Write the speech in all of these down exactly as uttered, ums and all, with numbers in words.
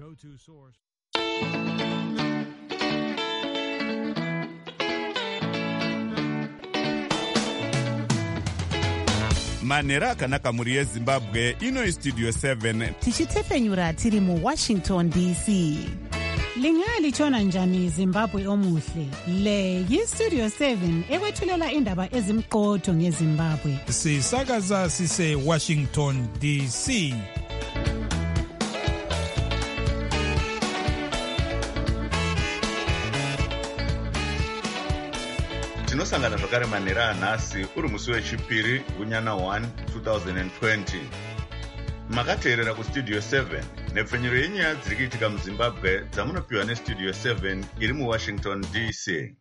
go-to source. manhero akanaka mhuri yezimbabwe. ino istudio seven tichitefenyura tiri muwashington D C. Lingalitshona njani Zimbabwe omuhle? Le yistudio seven ekwethulela indaba ezimqotho ngeZimbabwe. Sisakaza sise Washington D C. tinosangana zvakare manhero anhasi uri musi wechipiri gunyana one twenty twenty. makateerera kustudio seven nepfenyuro yenyaya dziri kuitika muzimbabwe dzamunopiwa nestudio seven iri muwashington D C.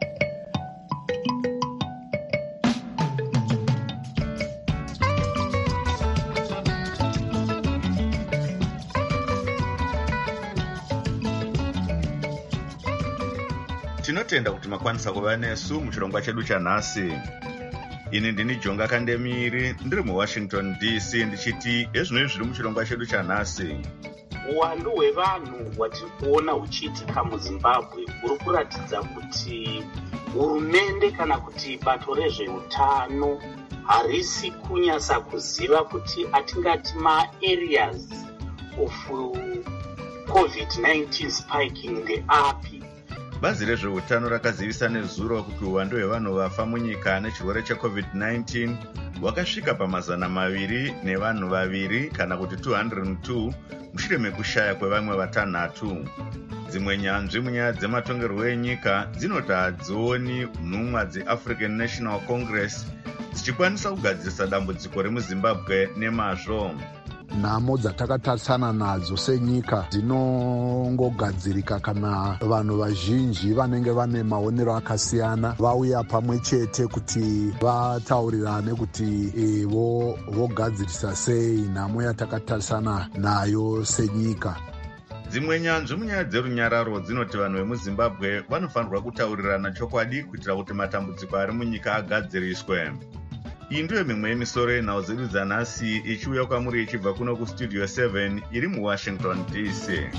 tinotenda kuti makwanisa kuva nesu muchirongwa chedu chanhasi. ini ndini Jonga Kandemiri ndiri muwashington D C ndichiti ezvinoi zviri muchirongwa chedu chanhasi. uwandu hwevanhu hwatiri kuona huchiitika muzimbabwe huri kuratidza kuti hurumende kana kuti bato rezveutano harisi kunyasa kuziva kuti atingati maareas of covid nineteen spiking ndeapi. bazi rezveutano rakazivisa nezuro kuti uwandu hwevanhu vafa munyika nechirwere checovid nineteen hwakasvika pamazana maviri nevanhu vaviri kana kuti two hundred two mushure mekushaya kwevamwe vatanhatu. dzimwe nyanzvi munyaya dzematongerwo enyika dzinoti hadzioni nhumwa dzeAfrican National Congress dzichikwanisa kugadzirisa dambudziko remuzimbabwe nemazvo. nhamo dzatakatarisana nadzo senyika dzinongogadzirika kana vanhu vazhinji vanenge vane maonero akasiyana vauya pamwe chete kuti vataurirane kuti e, vo, vogadzirisa sei nhamo yatakatarisana nayo senyika. dzimwe nyanzvi munyaya dzerunyararo dzinoti vanhu vemuzimbabwe vanofanirwa kutaurirana chokwadi kuitira kuti matambudziko ari munyika agadziriswe. iyi ndiyo mimwe yemisoro yenhau dzedu dzanhasi ichiuya kwamuri ichibva kuno kustudio seven iri muwashington D C.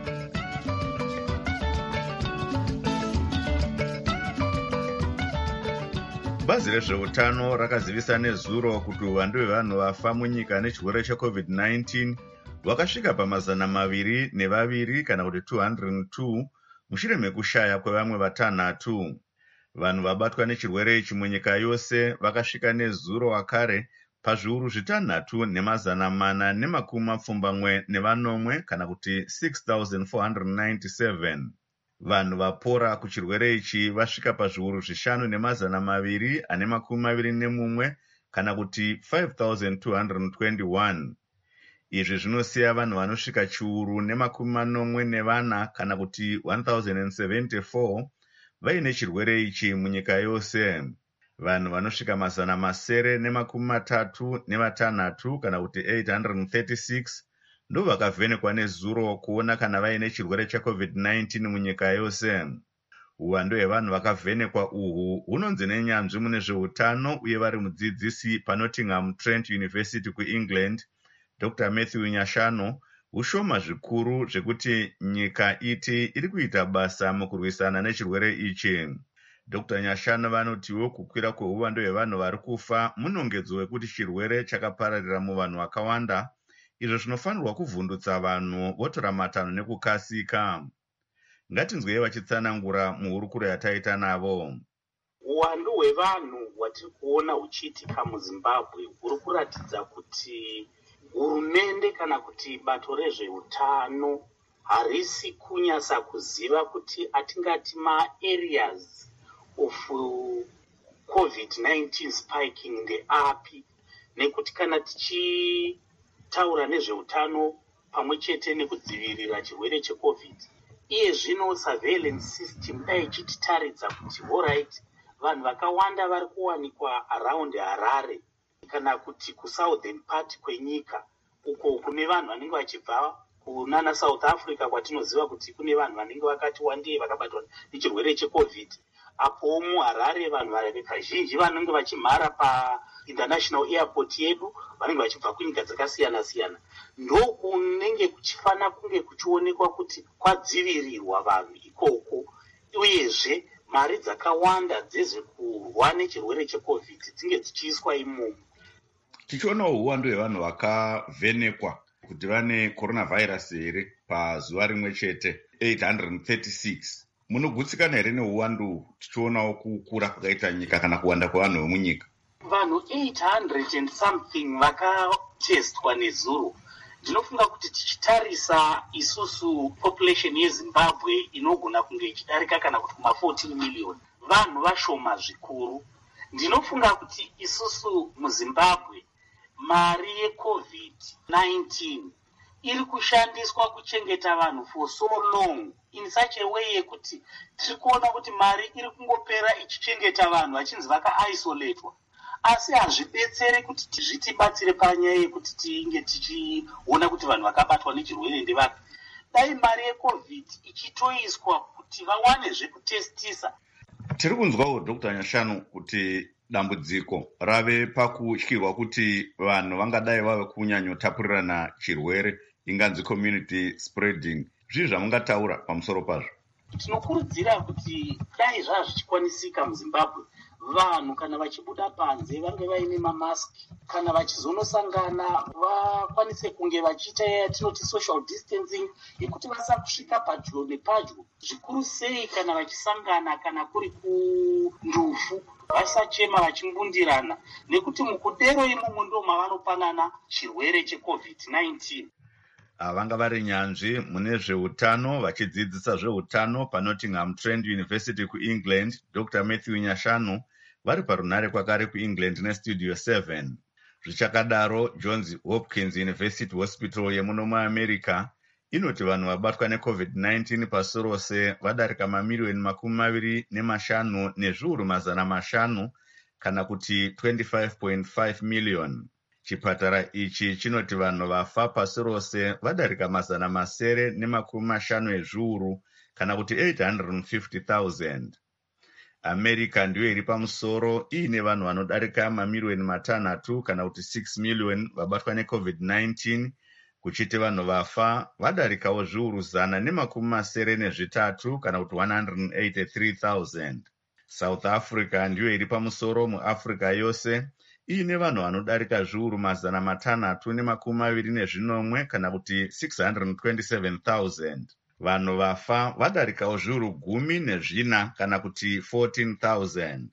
bazi rezveutano rakazivisa nezuro kuti uwandu hwevanhu vafa munyika nechirwere checovid nineteen hwakasvika pamazana maviri nevaviri kana kuti two hundred two mushure mekushaya kwevamwe vatanhatu. vanhu vabatwa nechirwere ichi munyika yose vakasvika nezuro wakare pazviuru zvitanhatu nemazana mana nemakumi mapfumbamwe nevanomwe kana kuti six thousand four hundred ninety-seven. vanhu vapora kuchirwere ichi vasvika pazviuru zvishanu nemazana maviri ane makumi maviri nemumwe kana kuti five thousand two hundred twenty-one. izvi zvinosiya vanhu vanosvika chiuru nemakumi manomwe nevana kana kuti one thousand seventy-four vaine chirwere ichi munyika yose. vanhu vanosvika mazana masere nemakumi matatu nevatanhatu kana kuti eight hundred thirty-six ndo vakavhenekwa nezuro kuona kana vaine chirwere checovid nineteen munyika yose. uwandu hwevanhu vakavhenekwa uhwu hunonzi nenyanzvi mune zveutano uye vari mudzidzisi paNottingham Trent University kuEngland Doctor Matthew Nyashano ushoma zvikuru zvekuti nyika iti iri kuita basa mukurwisana nechirwere ichi. Doctor Nyashano vanotiwo kukwira kweuwandu hwevanhu vari kufa munongedzo wekuti chirwere chakapararira muvanhu vakawanda, izvo zvinofanirwa kuvhundutsa vanhu votora matanho nekukasika. ngatinzwei vachitsanangura muhurukuro yataita navo. uwandu hwevanhu hwatiri kuona huchiitika muzimbabwe huri kuratidza kuti hurumende kana kuti bato rezveutano harisi kunyasa kuziva kuti atingati maareas of covid nineteen spiking ndeapi, nekuti kana tichitaura nezveutano pamwe chete nekudzivirira chirwere checovid iye zvino surveillance system dai ichititaridza kuti alright vanhu vakawanda vari kuwanikwa around Harare kana kuti kusouthern part kwenyika uko kune vanhu vanenge vachibva kunana South Africa kwatinoziva kuti kune vanhu vanenge vakati wandei vakabatwa nechirwere checovid. apo muHarare vanhu vari kazhinji vanenge vachimhara painternational airport yedu vanenge vachibva kunyika dzakasiyana-siyana. Ndokunenge kuchifana kunge kuchionekwa kuti kwadzivirirwa vanhu ikoko, uyezve mari dzakawanda dzezvekurwa nechirwere cheCovid dzinge dzichiiswa imomo. Tichionawo uwandu hwevanhu vakavhenekwa kuti vane coronavirus here pazuva rimwe chete eight hundred thirty-six. Munogutsikana here neuwandu tichionawo kukura kwakaita nyika kana kuwanda kwevanhu vemunyika? Vanhu eight hundred and something vakatestwa nezuro. Ndinofunga kuti tichitarisa isusu population yeZimbabwe inogona kunge ichidarika kana kuti kuma fourteen million, vanhu vashoma zvikuru. Ndinofunga kuti isusu muZimbabwe mari yeCovid nineteen iri kushandiswa kuchengeta vanhu for so long in such a way yekuti tiri kuona kuti mari iri kungopera ichichengeta vanhu vachinzi vakaisoletwa, asi hazvidetsere kuti zvitibatsire panyaya yekuti tinge tichiona kuti vanhu vakabatwa nechirwere ndevaka. Dai mari yeCovid ichitoiswa kuti vawane zvekutestisa. Tiri kunzwawo Doctor Nyashanu kuti dambudziko rave pakutyirwa kuti vanhu vangadai vave kunyanyotapurirana chirwere, inganzi community spreading. Zvii zvamungataura pamusoro pazvo? Tinokurudzira kuti dai zvaa zvichikwanisika muZimbabwe, vanhu kana vachibuda panze vange vaine mamaski, kana vachizonosangana vakwanise kunge vachiita yatinoti social distancing, yekuti vasakusvika padyo nepadyo, zvikuru sei kana vachisangana kana kuri kundufu vasachema vachimbundirana, nekuti mukudero imomo ndo mavanopanana chirwere cheCovid nineteen. Vanga vari nyanzvi mune zveutano vachidzidzisa zveutano paNottingham Trent University kuEngland, Doctor Matthew Nyashanu vari parunhare kwakare kuEngland nestudio seven. Zvichakadaro, Johns Hopkins University Hospital yemuno muAmerica inoti vanhu vabatwa neCovid nineteen pasi rose vadarika mamiliyoni makumi maviri nemashanu nezviuru mazana mashanu kana kuti twenty-five point five million. Chipatara ichi chinoti vanhu vafa pasi rose vadarika mazana masere nemakumi mashanu ezviuru kana kuti eight hundred fifty thousand. America ndiyo iri pamusoro iine vanhu vanodarika mamiliyoni matanhatu kana kuti six million vabatwa neCovid nineteen, kuchiti vanhu vafa vadarikawo zviuru zana nemakumi masere nezvitatu kana kuti one hundred eighty-three thousand. South Africa ndiyo iri pamusoro muAfrica yose iine vanhu vanodarika zviuru mazana matanhatu nemakumi maviri nezvinomwe kana kuti six hundred twenty-seven thousand. Vanhu vafa vadarikawo zviuru gumi nezvina kana kuti fourteen thousand.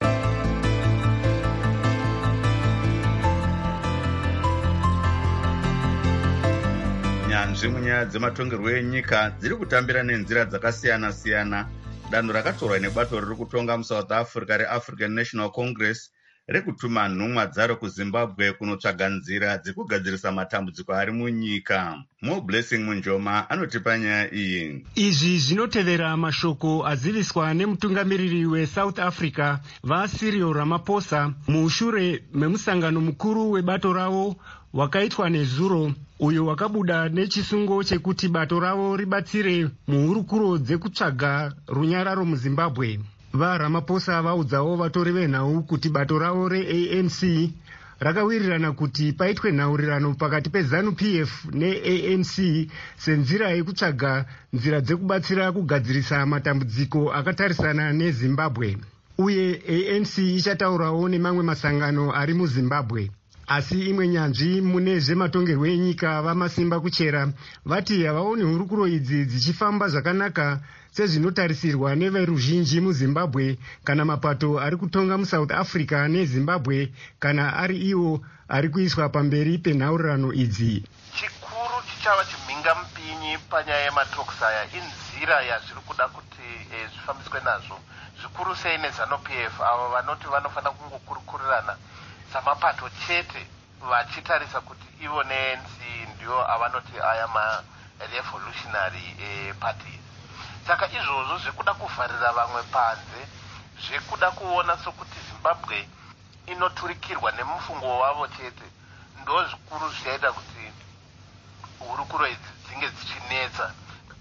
Nyanzvi munyaya dzematongerwo enyika dziri kutambira nenzira dzakasiyana-siyana. Danho rakatorwa nebato riri kutonga muSouth Africa reAfrican National Congress rekutuma nhumwa dzaro kuZimbabwe kunotsvaga nzira dzekugadzirisa matambudziko ari munyika. Mo Blessing Munjoma anotipa nyaya iyi. Izvi zvinotevera mashoko aziviswa nemutungamiriri weSouth Africa vaCyril Ramaphosa mushure memusangano mukuru webato ravo wakaitwa nezuro, uyo wakabuda nechisungo chekuti bato ravo ribatsire muhurukuro dzekutsvaga runyararo muZimbabwe. VaRamaphosa vaudzawo vatori venhau kuti bato ravo reA N C rakawirirana kuti paitwe nhaurirano pakati peZANU-P F neA N C senzira yekutsvaga nzira dzekubatsira kugadzirisa matambudziko akatarisana neZimbabwe. Uye A N C ichataurawo nemamwe masangano ari muZimbabwe. Asi imwe nyanzvi mune zvematongerwo enyika vamasimba kuchera vati havaoni hurukuro idzi dzichifamba zvakanaka sezvinotarisirwa neveruzhinji muZimbabwe kana mapato ari kutonga muSouth Africa neZimbabwe kana ari iwo ari kuiswa pamberi penhaurirano idzi. Chikuru chichava chimhinga mupinyi panyaya yematoks aya inzira yazviri kuda kuti e, zvifambiswe nazvo, zvikuru sei neZANU-P F avo vanoti vanofanira kungokurukurirana samapato chete vachitarisa kuti ivo neA N C ndiyo avanoti aya ma-revolutionary e, parties. Saka izvozvo zvekuda kuvharira vamwe panze, zvekuda kuona sokuti Zimbabwe inoturikirwa nemufungo wavo chete, ndo zvikuru zvichaita kuti hurukuro idzi dzinge dzichinetsa.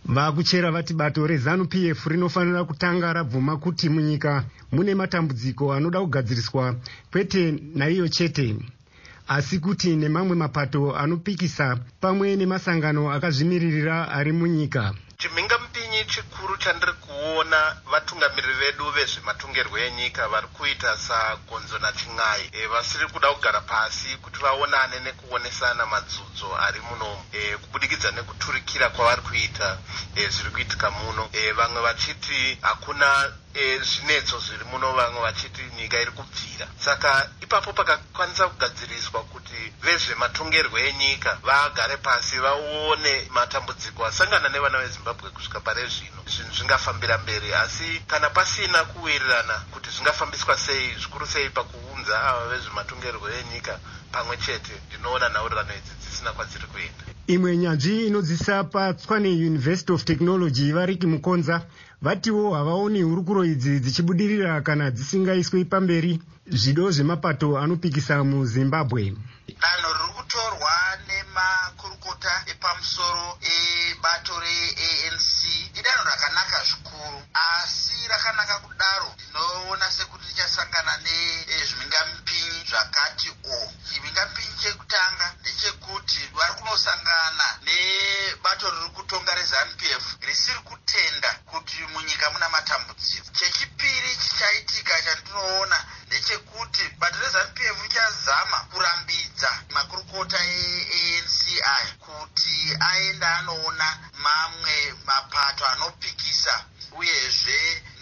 Vakuchera vati bato rezanu P F rinofanira kutanga rabvuma kuti munyika mune matambudziko anoda kugadziriswa kwete naiyo chete, asi kuti nemamwe mapato anopikisa pamwe nemasangano akazvimiririra ari munyika. Chimhinga mupinyi chikuru chandiri kuona vatungamiriri vedu vezvematongerwo enyika vari kuita sagonzo nachin'ai e, vasiri kuda kugara pasi kuti vaonane nekuonesana madzudzo ari muno e, kubudikidza nekuturikira kwavari kuita e, zviri kuitika muno e, vamwe vachiti hakuna e, zvinetso zviri muno, vamwe vachiti nyika iri kubvira. Saka ipapo pakakwanisa kugadziriswa kuti vezvematongerwo enyika vagare pasi vaone matambudziko asangana nevana veZimbabwe kusvika pare zvino zvinhu zvingafambira mberi, asi kana pasina kuwirirana kuti zvingafambiswa sei, zvikuru sei pakuunza ava vezvematongerwo enyika pamwe chete, ndinoona nhaurirano idzi dzisina kwadziri kuenda. Imwe nyanzvi inodzisa paTshwane University of Technology Variki Mukonza vatiwo havaoni hurukuro idzi dzichibudirira kana dzisingaiswe pamberi zvido zvemapato anopikisa muZimbabwe. Danho riri kutorwa nemakurukota epamusoro ebato re-A N C idanho rakanaka zvikuru, asi rakanaka kudaro ndinoona sekuti richasangana nezvimhingamupinyi zvakati o. Chimhingamupinyi chekutanga ndechekuti vari kunosangana nebato riri kutonga rezanu P F risiri kutenda kuti munyika muna matambudziko. Chechipiri chichaitika chandinoona ndechekuti bato rezanu P F richazama kurambidza makurukota e-A N C aya kuti aenda anoona mamwe mapato anopikisa, uyezve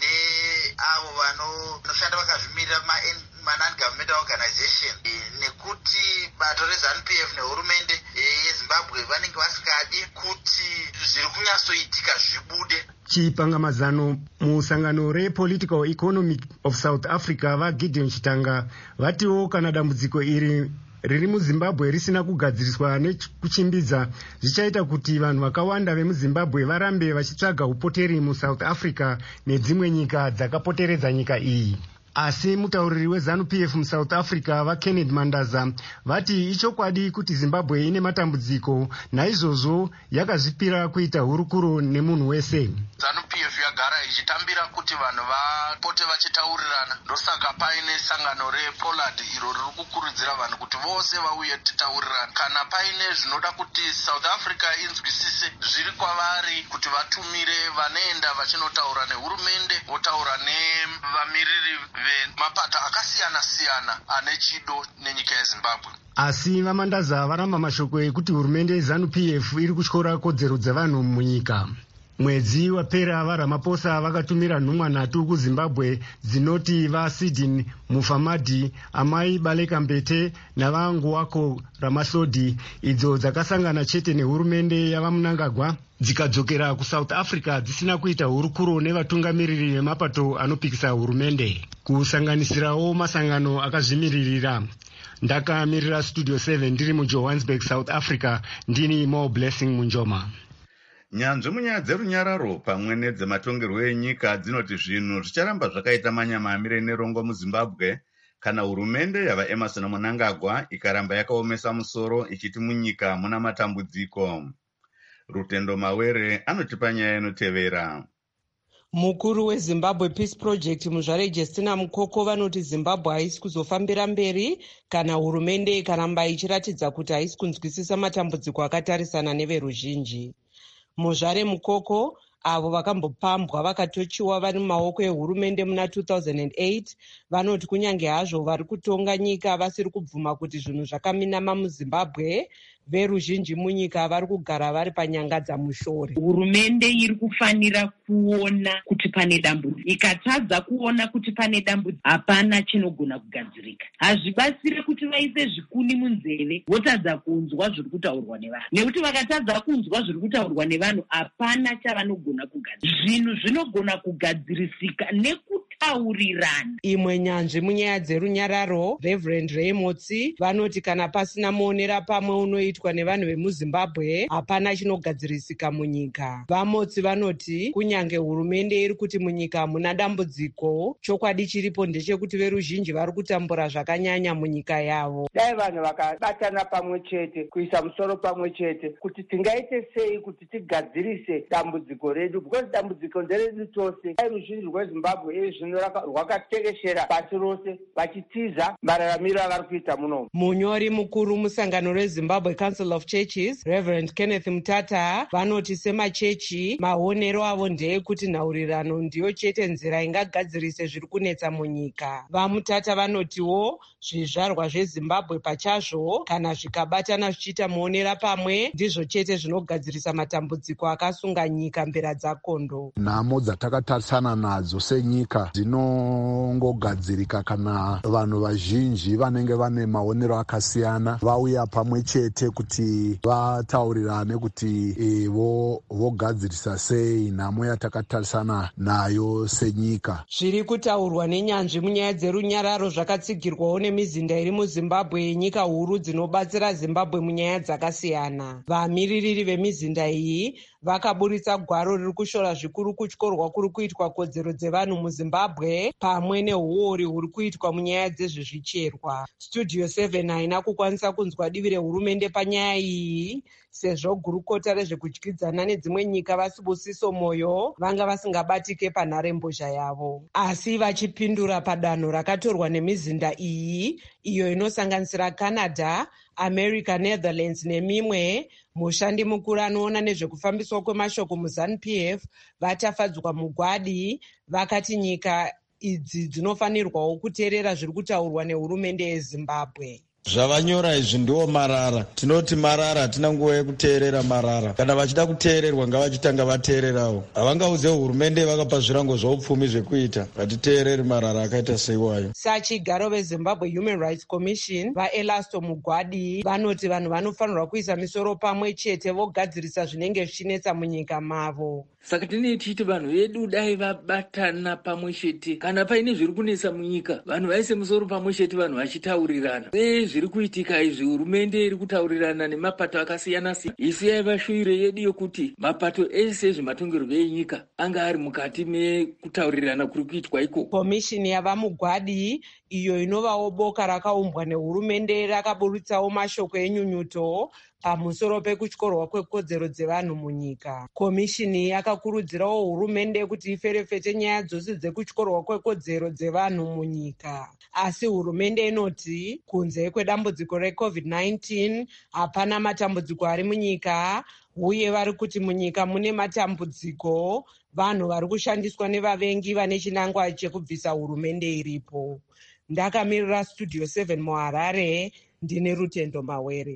neavo vanoshanda vakazvimirira ma-non-governmental organization, nekuti bato rezanu P F nehurumende yeZimbabwe vanenge vasingadi kuti zviri kunyatsoitika zvibude. Chipangamazano musangano rePolitical Economy of South Africa vaGideon Chitanga vatiwo kana dambudziko iri riri muZimbabwe risina kugadziriswa nekuchimbidza zvichaita kuti vanhu vakawanda vemuZimbabwe varambe vachitsvaga upoteri muSouth Africa nedzimwe nyika dzakapoteredza nyika iyi. Asi mutauriri wezanu P F muSouth Africa vaKenneth Mandaza vati ichokwadi kuti Zimbabwe ine matambudziko, naizvozvo yakazvipira kuita hurukuro nemunhu wese. ZANU P F yagara ichitambira kuti vanhu vapote vachitaurirana, ndosaka paine sangano rePollard iro riri kukurudzira vanhu kuti vose vauye titaurirana. Kana paine zvinoda kuti South Africa inzwisise zviri kwavari kuti vatumire vanoenda vachinotaura nehurumende, votaura nevamiriri vemapato akasiyana siyana ane chido nenyika yeZimbabwe. Asi vaMandaza varamba mashoko ekuti hurumende yeZANU P F iri kutyora kodzero dzevanhu munyika. Mwedzi wapera vaRamaphosa vakatumira nhumwa nhatu kuZimbabwe dzinoti vaSidin Mufamadi, Amai Baleka Mbete navanguwako Ramahlodi, idzo dzakasangana chete nehurumende yavaMnangagwa dzikadzokera kuSouth Africa dzisina kuita hurukuro nevatungamiriri vemapato anopikisa hurumende, kusanganisirawo masangano akazvimiririra. Ndakamirira Studio seven ndiri muJohannesburg, South Africa, ndini Mo Blessing Munjoma. Nyanzvi munyaya dzerunyararo pamwe nedzematongerwo enyika dzinoti zvinhu zvicharamba zvakaita manyamamire nerongo muZimbabwe kana hurumende yavaEmmerson Mnangagwa ikaramba yakaomesa musoro ichiti munyika muna matambudziko. Rutendo Mawere anotipa nyaya inotevera. Mukuru weZimbabwe Peace Project Muzvare Justina Mukoko vanoti Zimbabwe haisi kuzofambira mberi kana hurumende ikaramba ichiratidza kuti haisi kunzwisisa matambudziko akatarisana neveruzhinji. Muzvare Mukoko avo vakambopambwa vakatochiwa vari mumaoko ehurumende muna two thousand eight vanoti kunyange hazvo vari kutonga nyika vasiri kubvuma kuti zvinhu zvakaminama muZimbabwe, veruzhinji munyika vari kugara vari panyanga dzamushore. Hurumende iri kufanira kuona kuti pane dambudziko. Ikatadza kuona kuti pane dambudziko, hapana chinogona kugadzirika. Hazvibatsire kuti vaise zvikuni munzeve votadza kunzwa zviri kutaurwa nevanhu, nekuti vakatadza kunzwa zviri kutaurwa nevanhu hapana chavanogona kugadzirika. Zvinhu zvinogona kugadzirisika nekuti kutaurirana. Imwe nyanzvi munyaya dzerunyararo, Reverend Reimotsi, vanoti kana pasina muonera pamwe unoitwa nevanhu vemuZimbabwe hapana chinogadzirisika munyika. Vamotsi vanoti kunyange hurumende iri kuti munyika hamuna dambudziko, chokwadi chiripo ndechekuti veruzhinji vari kutambura zvakanyanya munyika yavo. Dai vanhu vakabatana pamwe chete, kuisa musoro pamwe chete, kuti tingaite sei kuti tigadzirise dambudziko redu, because dambudziko nderedu tose. Dai ruzhinji rweZimbabwe iri zvino rwakatekeshera pasi rose vachitiza mararamiro avari kuita munomu. Munyori mukuru musangano reZimbabwe Council of Churches, Reverend Kenneth Mutata, vanoti semachechi maonero avo ndeyekuti nhaurirano ndiyo chete nzira ingagadzirise zviri kunetsa munyika. VaMutata vanotiwo zvizvarwa zveZimbabwe pachazvo kana zvikabatana zvichiita muonera pamwe ndizvo chete zvinogadzirisa matambudziko akasunga nyika mbera dzakondo. Nhamo dzatakatarisana nadzo senyika dzinongogadzirika kana vanhu vazhinji vanenge vane maonero akasiyana vauya pamwe chete kuti vataurirane kuti e, vo vogadzirisa sei nhamo yatakatarisana nayo senyika. Zviri kutaurwa nenyanzvi munyaya dzerunyararo zvakatsigirwawo nemizinda iri muZimbabwe yenyika huru dzinobatsira Zimbabwe munyaya dzakasiyana. Vamiririri vemizinda iyi vakaburitsa gwaro riri kushora zvikuru kutyorwa kuri kuitwa kodzero dzevanhu muZimbabwe pamwe neuori huri kuitwa munyaya dzezvezvicherwa. Studio seven haina kukwanisa kunzwa divi rehurumende panyaya iyi sezvo gurukota rezvekudyidzana nedzimwe nyika vasibusiso moyo vanga vasingabatike panharembozha yavo. Asi vachipindura padanho rakatorwa nemizinda iyi iyo inosanganisira Canada, America, Netherlands nemimwe, mushandi mukuru anoona nezvekufambiswa kwemashoko muZANU-P F vatafadzwa mugwadi vakati nyika idzi dzinofanirwawo kuteerera zviri kutaurwa nehurumende yeZimbabwe. Zvavanyora izvi ndiwo marara. Tinoti marara, hatina nguva yekuteerera marara. Kana vachida kuteererwa ngavachitanga vateererawo. Havangaudze hurumende vakapa zvirango zvaupfumi zvekuita. Hatiteereri marara akaita seiwayo. Sachigaro veZimbabwe Human Rights Commission vaElasto Mugwadi vanoti vanhu vanofanirwa kuisa misoro pamwe chete vogadzirisa zvinenge zvichinetsa munyika mavo. Saka tinei tichiti vanhu vedu dai vabatana pamwe chete kana paine zviri kunetsa munyika, vanhu vaise musoro pamwe chete, vanhu vachitaurirana. Zviri kuitika izvi hurumende iri kutaurirana nemapato akasiyana siyana. Isu yaiva shuwiro yedu yokuti mapato ese ezvematongerwo enyika anga ari mukati mekutaurirana kuri kuitwa ikoko. Komishini yavaMugwadi iyo inovawo boka rakaumbwa nehurumende rakaburitsawo mashoko enyunyuto pamusoro pekutyorwa kwekodzero dzevanhu munyika. Komishini yakakurudzirawo hurumende kuti iferefete nyaya dzose dzekutyorwa kwekodzero dzevanhu munyika. Asi hurumende inoti kunze kwedambudziko reCovid nineteen hapana matambudziko ari munyika, uye vari kuti munyika mune matambudziko vanhu vari kushandiswa nevavengi vane chinangwa chekubvisa hurumende iripo. Ndakamirira Studio seven muHarare, ndine Rutendo Mawere.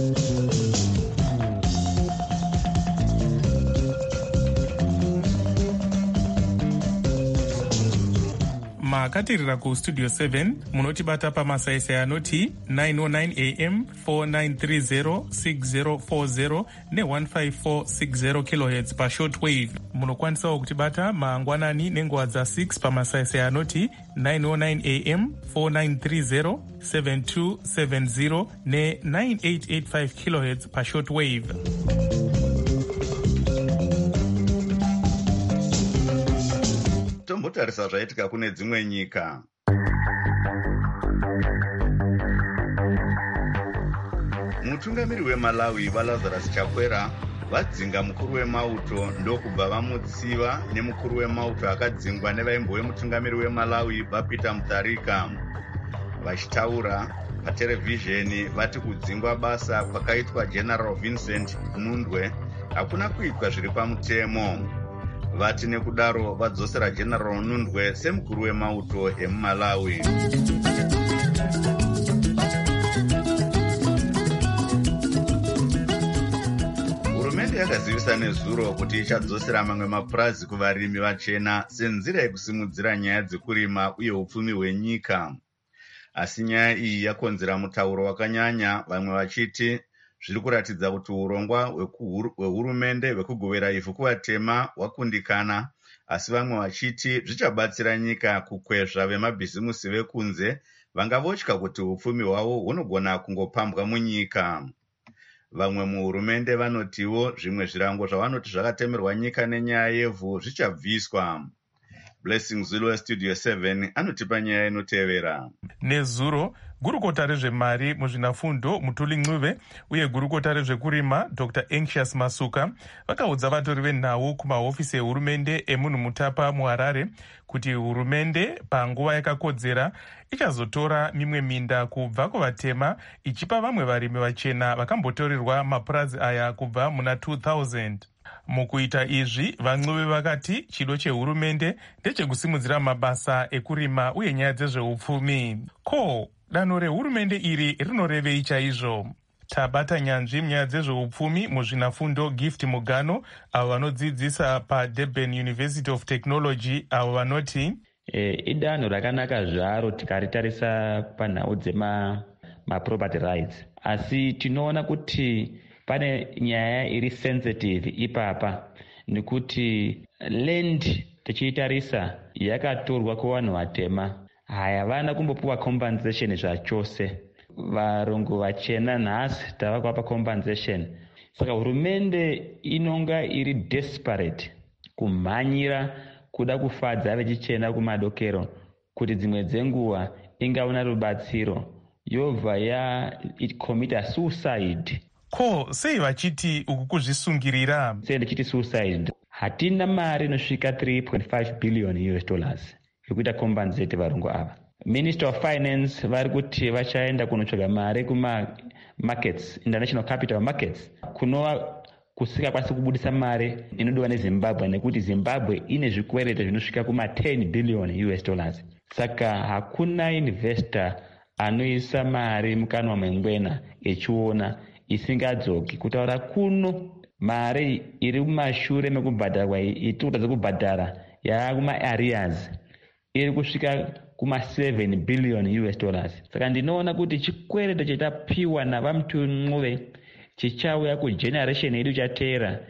makatirira kustudio seven munotibata pamasaisai anoti nine oh nine a m four nine three zero six zero four zero ne one five four six zero kilohertz pashort wave. Munokwanisawo kutibata mangwanani nenguva dza six pamasaisai anoti nine oh nine a m four nine three zero seven two seven zero ne nine eight eight five kilohertz pashort wave. Tombotarisa zvaitika kune dzimwe nyika. Mutungamiri weMalawi vaLazarus Chakwera vadzinga mukuru wemauto ndokubva vamutsiva nemukuru wemauto akadzingwa nevaimbo mutungamiri weMalawi vaPeter Mutharika. Vachitaura paterevhizheni vati kudzingwa basa kwakaitwa General Vincent Nundwe hakuna kuitwa zviri pamutemo. Vati nekudaro vadzosera General Nundwe semukuru wemauto emuMalawi. Hurumende yakazivisa nezuro kuti ichadzosera mamwe mapurazi kuvarimi vachena senzira yekusimudzira nyaya dzekurima uye upfumi hwenyika. Asi nyaya iyi yakonzera mutauro wakanyanya, vamwe vachiti zviri kuratidza kuti urongwa hwehurumende hwekugovera ivhu kuvatema hwakundikana, asi vamwe vachiti zvichabatsira nyika kukwezva vemabhizimusi vekunze vangavotya kuti upfumi hwavo hunogona kungopambwa munyika. Vamwe muhurumende vanotiwo zvimwe zvirango zvavanoti zvakatemerwa nyika nenyaya yevhu zvichabviswa. Blessing Zulu Studio seven anotipa nyaya inotevera. Nezuro gurukota rezvemari muzvinafundo Mutuli Ncube uye gurukota rezvekurima Doctor Anxious Masuka vakaudza vatori venhau kumahofisi ehurumende emunhu mutapa muHarare kuti hurumende panguva yakakodzera ichazotora mimwe minda kubva kuvatema ichipa vamwe varimi vachena vakambotorerwa mapurazi aya kubva muna two thousand. Mukuita izvi vaNcube vakati chido chehurumende ndechekusimudzira mabasa ekurima uye nyaya dzezveupfumi. Ko, danho rehurumende iri rinorevei chaizvo? Tabata nyanzvi munyaya dzezveupfumi muzvinafundo Gift Mugano avo vanodzidzisa paDurban University of Technology avo vanoti e, idanho rakanaka zvaro tikaritarisa panhau dzemaproperty rights, asi tinoona kuti pane nyaya iri sensitive ipapa, nekuti land tichiitarisa yakatorwa kuvanhu vatema, hayavana kumbopuwa compensation zvachose. Varongo vachena nhasi tava kuwapa compensation. Saka hurumende inonga iri desperate kumhanyira kuda kufadza vechichena kumadokero kuti dzimwe dzenguva ingaona rubatsiro yobva yacommita suicide. Ko, sei vachiti uku kuzvisungirira? Sei ndichiti suicide? Hatina mari inosvika three point five billion U S dollars yekuita compensate varungu ava. Minister of Finance vari kuti vachaenda kunotsvaga mari kuma markets, international capital markets, kunova kusingakwanisi kubudisa mari inodiwa neZimbabwe, nekuti Zimbabwe ine zvikwerete zvinosvika kuma ten billion U S dollars. Saka hakuna investor anoisa mari mukanwa mwengwena echiona isingadzoki, kutaura kuno mari iri kumashure mekubhadharwa itikuta dzekubhadhara yaakuma areas iri kusvika kuma seven billion U S dollars. Saka ndinoona kuti chikwerete chatapiwa navaMutuli Ncube chichauya kugeneration yedu chateera.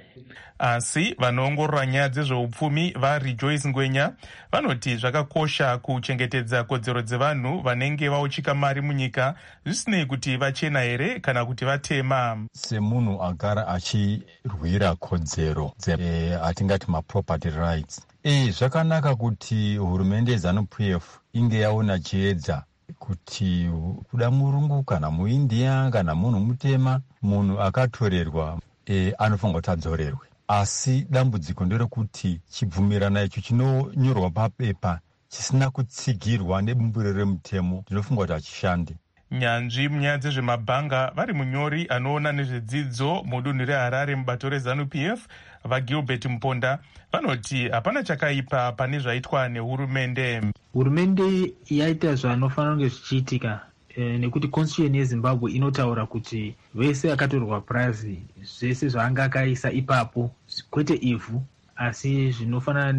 Asi vanoongorora nyaya dzezveupfumi vaRejoice Ngwenya vanoti zvakakosha kuchengetedza kodzero dzevanhu vanenge vauchika mari munyika zvisinei kuti vachena here kana kuti vatema. Semunhu agara achirwira kodzero dzeatingati e, maproperty rights, e, zvakanaka kuti hurumende yeZANU-P F inge yaona chiedza kuti kuda murungu kana muindia kana munhu mutema munhu akatorerwa e, anofanirwa kuti adzorerwe. Asi dambudziko nderekuti chibvumirano icho chinonyorwa papepa chisina kutsigirwa nebumbiro remutemo ndinofunga kuti hachishande. Nyanzvi munyaya dzezvemabhanga vari munyori anoona nezvedzidzo mudunhu reHarare mubato reZANU-P F vaGilbert Mponda vanoti hapana chakaipa pane zvaitwa nehurumende. Hurumende yaita zvanofanira kunge zvichiitika e, nekuti constitution yeZimbabwe inotaura kuti vese vakatorwa purazi zvese zvaanga akaisa ipapo, kwete ivhu asi zvinofanana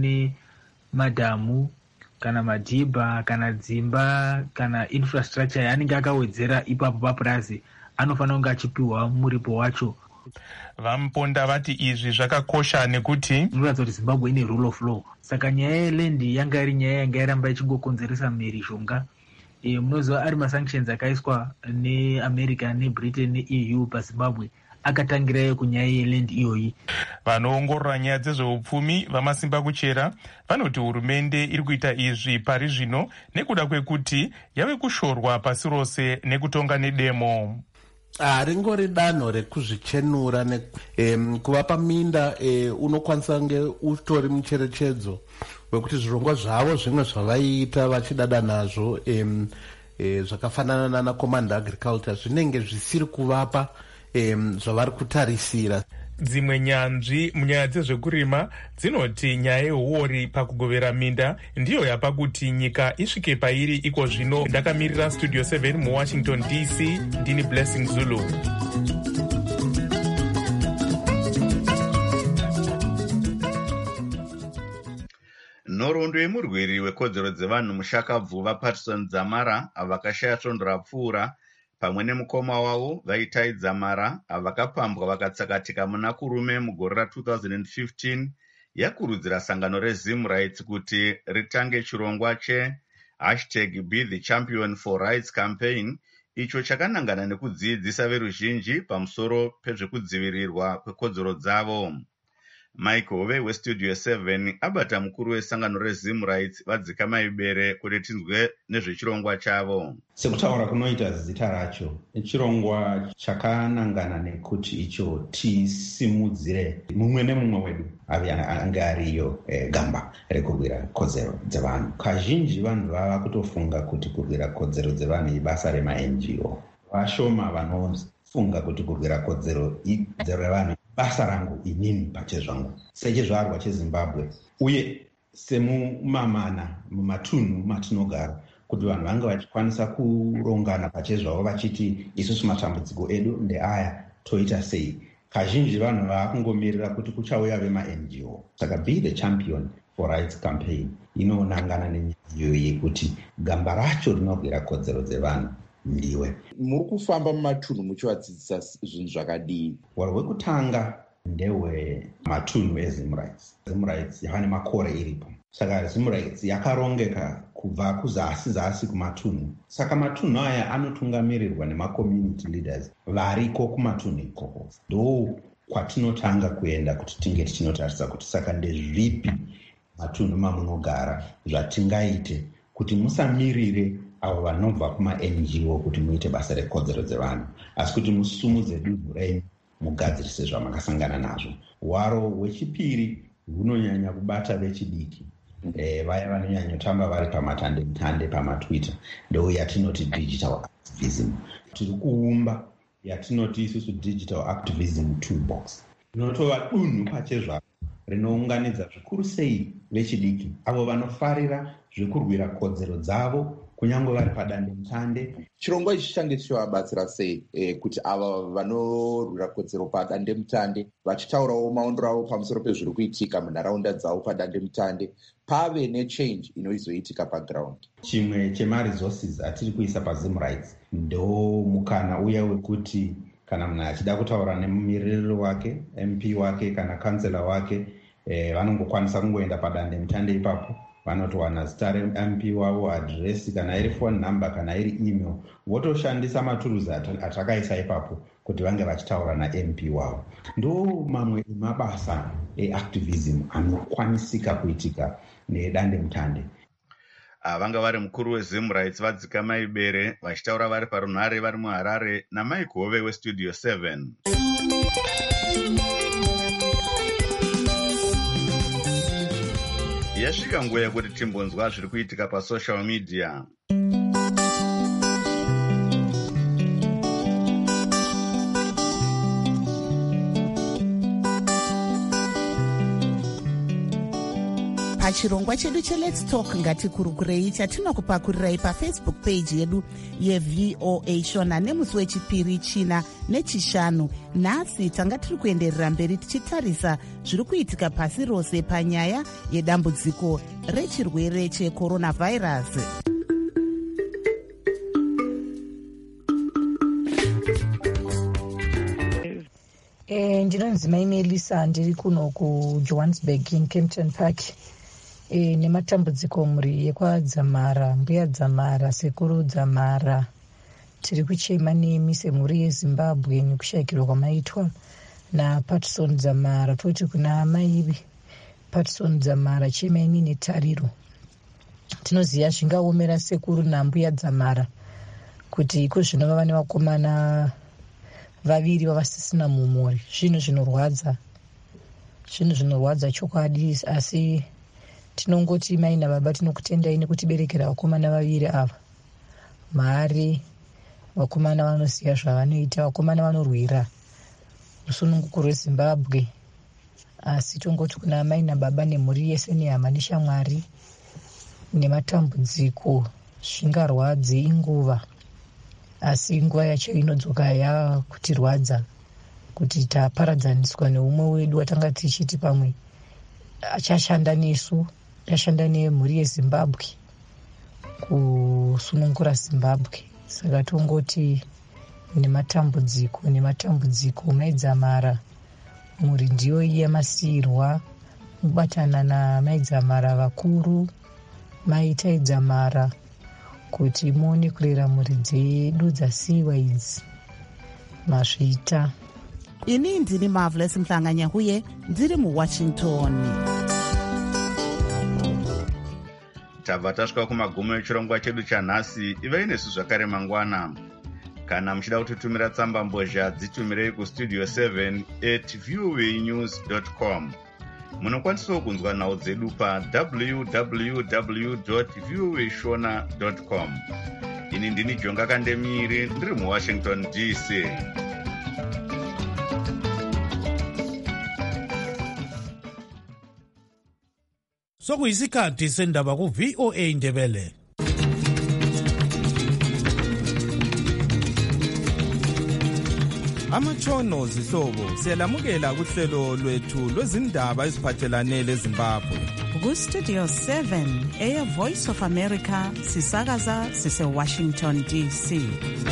nemadhamu kana madhibha kana dzimba kana infrastructure yaanenge akawedzera ipapo papurazi anofanira kunge achipiwa muripo wacho. VaMponda vati izvi zvakakosha nekuti zvinoratidza kuti Zimbabwe ine rule of law. Saka nyaya yelendi yanga iri nyaya yanga iramba ichingokonzeresa mhirizhonga. E, munoziva ari masanctions akaiswa neAmerica neBritain neE U paZimbabwe akatangirayo kunyaya yelendi iyoyi. Vanoongorora nyaya dzezveupfumi vamasimba kuchera vanoti hurumende iri kuita izvi pari zvino nekuda kwekuti yave kushorwa pasi rose nekutonga nedemo. Ah, ringori danho rekuzvichenura ne um, kuvapa minda e, unokwanisa kunge utori mucherechedzo wekuti zvirongwa zvavo zvimwe zvavaiita vachidada nazvo um, e, zvakafanana nana command agriculture zvinenge zvisiri kuvapa um, zvavari kutarisira. Dzimwe nyanzvi munyaya dzezvekurima dzinoti nyaya yehuori pakugovera minda ndiyo yapa kuti nyika isvike pairi iko zvino. Ndakamirira Studio seven muWashington D C, ndini Blessing Zulu. Nhoroondo yemurwiri wekodzero dzevanhu mushakabvu vaPatterson Dzamara vakashaya svondo rapfuura pamwe nemukoma wavo vaitaidza mara vakapambwa vakatsakatika muna kurume mugore ra two thousand fifteen yakurudzira sangano reZim Rights kuti ritange chirongwa che hashtag Be the Champion for Rights campaign, icho chakanangana nekudzidzisa veruzhinji pamusoro pezvekudzivirirwa kwekodzero dzavo. Mike Hove weStudio seven abata mukuru wesangano reZim Rights vadzika maibere kuti tinzwe nezvechirongwa chavo. Sekutaura kunoita zita racho, chirongwa chakanangana nekuti icho tisimudzire mumwe nemumwe wedu ave anga ariyo e, gamba rekurwira kodzero dzevanhu. Kazhinji vanhu vava kutofunga kuti kurwira kodzero dzevanhu ibasa rema-N G O. Vashoma vanofunga kuti kurwira kodzero dzevanhu basa rangu inini pachezvangu sechizvarwa cheZimbabwe uye semumamana mumatunhu matinogara kuti vanhu vange vachikwanisa kurongana pachezvavo vachiti isusu matambudziko edu ndeaya toita sei. Kazhinji vanhu vakungomirira kuti kuchauya vema-N G O. Saka Be the Champion for Rights campaign inonangana nenyaya yekuti gamba racho rinogwira kodzero dzevanhu ndiwe. Muri kufamba mumatunhu muchivadzidzisa zvinhu zvakadii? Waro wekutanga ndewe matunhu eZim Rights. Zim Rights yava nemakore iripo. Saka Zim Rights yakarongeka kubva kuzasi zasi kumatunhu. Saka matunhu aya anotungamirirwa nemacommunity leaders variko kumatunhu ikoko. Ndo kwatinotanga kuenda kuti tinge tichinotarisa kuti saka ndezvipi matunhu mamunogara zvatingaite kuti musamirire avo vanobva kuma-N G O kuti muite basa rekodzero dzevanhu, asi kuti musumudze dunhu renyu mugadzirise zvamakasangana nazvo. Waro wechipiri hunonyanya kubata vechidiki, e, vaya vanonyanya kutamba vari pamatande mutande pamatwitter, ndo yatinoti digital activism. Tiri kuumba yatinoti isusu digital activism toolbox, inotova dunhu pachezvaro rinounganidza zvikuru sei vechidiki avo vanofarira zvekurwira kodzero dzavo kunyange vari padande mutande. Chirongwa ichi change chichivabatsira sei e, kuti ava vanorwira kodzero padande mutande vachitaurawo maondero avo pamusoro pezviri kuitika munharaunda dzavo padande mutande pave nechange inoizoitika paground? Chimwe chemaresources atiri kuisa paZim Rights ndo mukana uya wekuti kana munhu achida kutaura nemumiririri wake, M P wake kana kansela wake, e, vanongokwanisa kungoenda padande mutande ipapo vanotowana zita re-M P wavo, adresi kana iri phone number kana iri email, votoshandisa maturuzi atakaisa ipapo kuti vange vachitaura na-M P wavo. Ndo mamwe emabasa eactivism anokwanisika kuitika nedande mutande. Vanga vari mukuru weZim Rights vadzika maibere vachitaura vari parunhare vari muHarare naMike Hove weStudio seven. Yasvika nguva yekuti timbonzwa zviri kuitika pasocial media. Pachirongwa chedu cheLet's Talk ngatikurukurei chatinokupakurirai pafacebook page yedu yeV O A Shona nemusi wechipiri, china nechishanu. Nhasi tanga tiri kuenderera mberi tichitarisa zviri kuitika pasi rose panyaya yedambudziko rechirwere checoronavirus. Eh, ndinonzi Mai Melisa, ndiri kuno kuJohannesburg in Kempton Park. E, nematambudziko muri yekwadzamara, mbuya dzamara, sekuru dzamara. Tiri kuchema nemi semhuri yeZimbabwe nekushayikirwa kwamaitwa naPatterson Dzamara. Toti kuna mai Patterson Dzamara, chema imi netariro. Tinoziva zvingaomera sekuru nambuya dzamara kuti iko zvino vava nevakomana vaviri vavasisina mumori. Zvinhu zvinorwadza, zvinhu zvinorwadza chokwadi, asi tinongoti mai nababa tinokutendai nekutiberekera vakomana vaviri ava. Mari vakomana vanoziva zvavanoita, vakomana vanorwira rusununguko rweZimbabwe. Asi tongoti kuna mai nababa nemhuri yese nehama neshamwari nematambudziko zvingarwadzi inguva, asi nguva yacho inodzoka yakutirwadza kuti taparadzaniswa neumwe wedu watanga tichiti pamwe achashanda nesu, achashanda nemhuri yeZimbabwe kusunungura Zimbabwe. Saka tongoti nematambudziko nematambudziko maidzamara. Mhuri ndiyo yamasiyirwa kubatana namaidzamara vakuru, maitaidzamara kuti muone kurera mhuri dzedu dzasiyiwa idzi masvita. Ini ndini Marvelous Mhlanganyahuye ndiri muWashington. Tabva tasvika kumagumo echirongwa chedu chanhasi. Ivai nesu zvakare mangwana. Kana muchida kutitumira tsamba mbozha dzitumirei kustudio seven at voanews dot com. Munokwanisawo kunzwa nhau dzedu pa w w w dot voa shona dot com. Ini ndini Jonga Kandemiri ndiri muWashington D C. Sokuyisikhathi sendaba ku V O A Ndebele. Amatshono zihlobo siyalamukela kuhlelo lwethu lwezindaba eziphathelane leZimbabwe. Ku Studio seven eya Voice of America sisakaza sise Washington D C.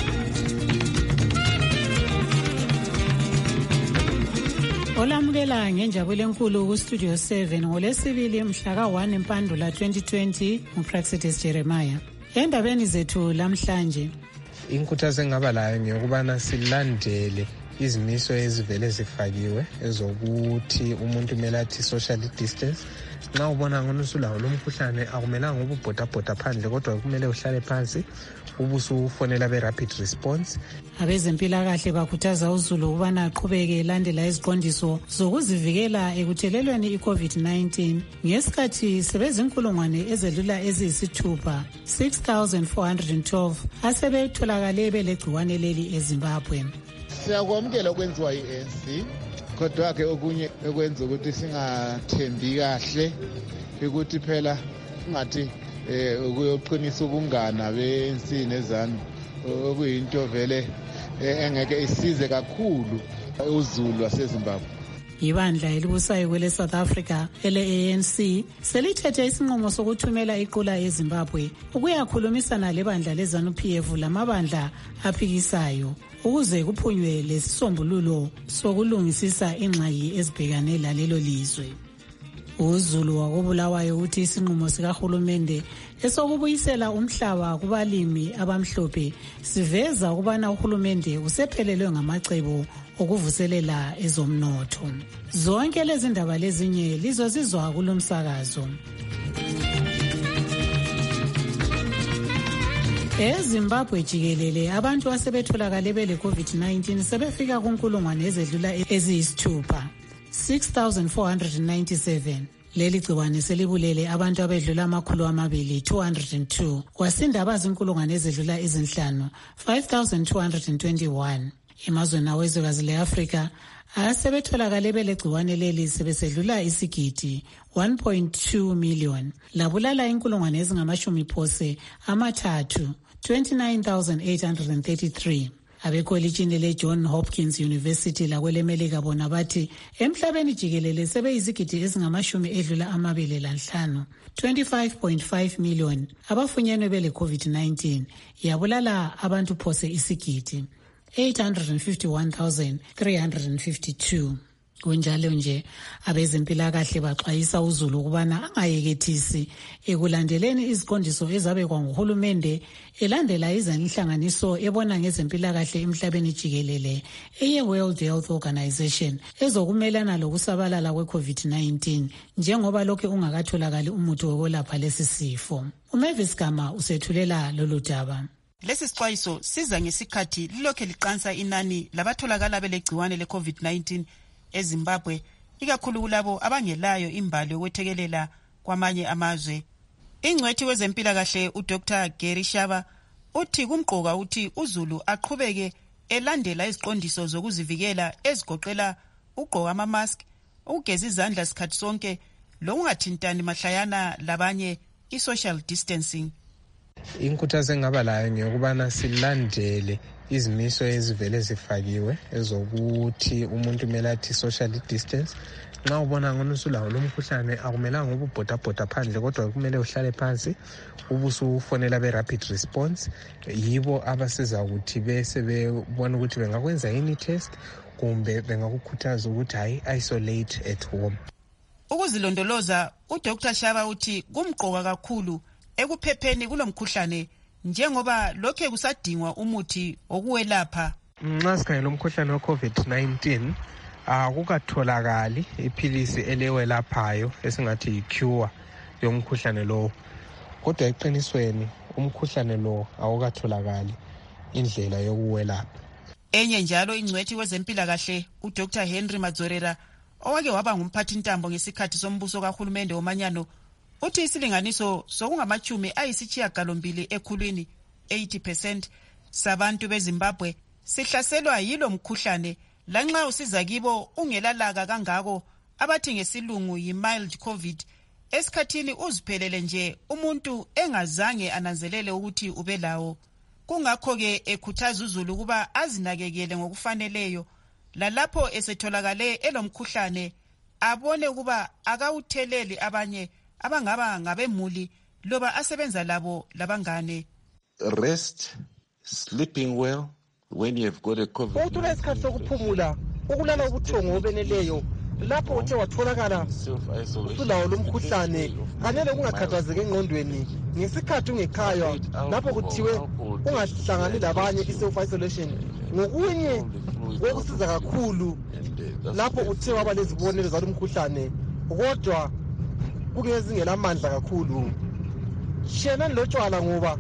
Olamukela ngenjabulo enkulu ku Studio seven ngolesibili mhla ka one Mpandula twenty twenty uPraxitis Jeremiah. Endabeni zethu lamhlanje inkuthazo engaba layo ngiyokubana silandele izimiso ezivele zifakiwe ezokuthi umuntu kumele athi social distance. Nxa ubona ngona usulawo lomkhuhlane akumelanga ububhodabhoda phandle kodwa kumele uhlale phansi ubusufonela be rapid response. Abezempilakahle bakhuthaza uzulu ukubana aqhubeke elandela iziqondiso zokuzivikela ekuthelelweni i-COVID nineteen ngesikhathi sebezinkulungwane ezelula eziyisithupha six thousand four hundred twelve asebetholakale belegciwane leli eZimbabwe. Siyakwamukela okwenziwa yi-A N C kodwa ke okunye ekwenza ukuthi singathembi kahle ukuthi phela singathi eh ukuyoqinisa ubungana be-A N C neZANU okuyinto vele engeke isize kakhulu uzulu waseZimbabwe. Ibandla elibusayo kwele South Africa ele-A N C selithethe isinqumo sokuthumela iqula eZimbabwe ukuyakhulumisana lebandla leZANU P F lamabandla aphikisayo ukuze kuphunywe lesisombululo sokulungisisa ingxaki ezibhekane lalelo lizwe. UZulu wakobulawayo uthi isinqumo sikahulumende esokubuyisela umhlaba kubalimi abamhlophe siveza ukubana uhulumende usephelelwe ngamacebo okuvuselela ezomnotho. Zonke lezi ndaba lezinye lizozizwa kulomsakazo. EZimbabwe jikelele abantu asebetholakale bele COVID nineteen sebefika kunkulungwane ezedlula eziyisithupha six thousand four hundred ninety-seven. Leli gciwane selibulele abantu abedlula amakhulu amabili two hundred two kwasinda abazinkulungwane ezedlula ezinhlanu five thousand two hundred twenty-one. Emazweni awezwekazi le-Afrika asebetholakale bele gciwane leli sebesedlula isigidi one point two million labulala inkulungwane ezingamashumi phose amathathu twenty-nine thousand eight hundred thirty-three. Abekolitshini le-John Hopkins University lakwelemelika bona bathi emhlabeni jikelele sebeyizigidi ezingamashumi edlula amabili lanhlanu twenty-five point five million abafunyenwe bele COVID nineteen yabulala abantu phose isigidi eight hundred fifty-one thousand three hundred fifty-two. Kunjalo nje abezempilakahle baxwayisa uzulu ukubana angayekethisi ekulandeleni iziqondiso ezabekwa nguhulumende elandela izinhlanganiso ebona ngezempilakahle emhlabeni jikelele eye World Health Organization ezokumelana lokusabalala kwe-COVID nineteen njengoba lokho ungakatholakali umuthi wokwelapha lesi sifo. uMavis Gama usethulela lolu daba. Lesi sixwayiso siza ngesikhathi lilokhe liqansa inani labatholakala belegciwane le-COVID nineteen eZimbabwe, ikakhulu kulabo abangelayo imbali yokwethekelela kwamanye amazwe. Ingcwethi wezempilakahle uDr Gary Shaba uthi kumqoka uthi uzulu aqhubeke elandela iziqondiso zokuzivikela ezigoqela ugqoka ama-mask, ukugeza izandla isikhathi sonke, lokungathintani mahlayana labanye, i-social distancing. Inkuthazo engaba layo ngiyokubana silandele izimiso ezivele zifakiwe ezokuthi umuntu kumele athi social distance. nxa ubona ngona usulawo lo mkhuhlane akumelanga ububhodabhoda phandle kodwa kumele uhlale phansi ubusufonela be-rapid response. Yibo abasiza ukuthi bese bebona ukuthi bengakwenza yini test kumbe bengakukhuthaza ukuthi hayi isolate at home. Ukuzilondoloza uDr Shaba uthi kumqoka kakhulu ekuphepheni kulomkhuhlane njengoba lokhe kusadingwa umuthi okuwelapha. Nxa sikhangela umkhuhlane we-COVID nineteen akukatholakali iphilisi elewelaphayo esingathi yi-cure yomkhuhlane lo. Kodwa eqinisweni umkhuhlane lo awukatholakali indlela yokuwelapha. Enye njalo ingcwethi wezempilakahle uDr Henry Madzorera owake waba ngumphathintambo ngesikhathi sombuso kahulumende womanyano uthi isilinganiso sokungamachumi ayisishiyagalombili ekhulwini eighty percent sabantu beZimbabwe sihlaselwa yilo mkhuhlane lanxa usiza kibo ungelalaka kangako abathi ngesilungu yi-mild COVID. Esikhathini uziphelele nje umuntu engazange ananzelele ukuthi ubelawo. Kungakho-ke ekhuthaza uzulu ukuba azinakekele ngokufaneleyo lalapho esetholakale elomkhuhlane abone ukuba akawutheleli abanye abangaba ngabemuli loba asebenza labo labangane. Rest, sleeping well when you have got a COVID. Uthola isikhathi sokuphumula, ukulala ubuthongo obeneleyo lapho uthe watholakala usulawo lomkhuhlane kanye lokungakhathazeki engqondweni ngesikhathi ungekhaya lapho kuthiwe ungahlangani labanye i-self isolation. Ngokunye kokusiza kakhulu lapho uthe waba lezibonelo zalo mkhuhlane kodwa kungezingelamandla kakhulu. Shena lotshwala ngoba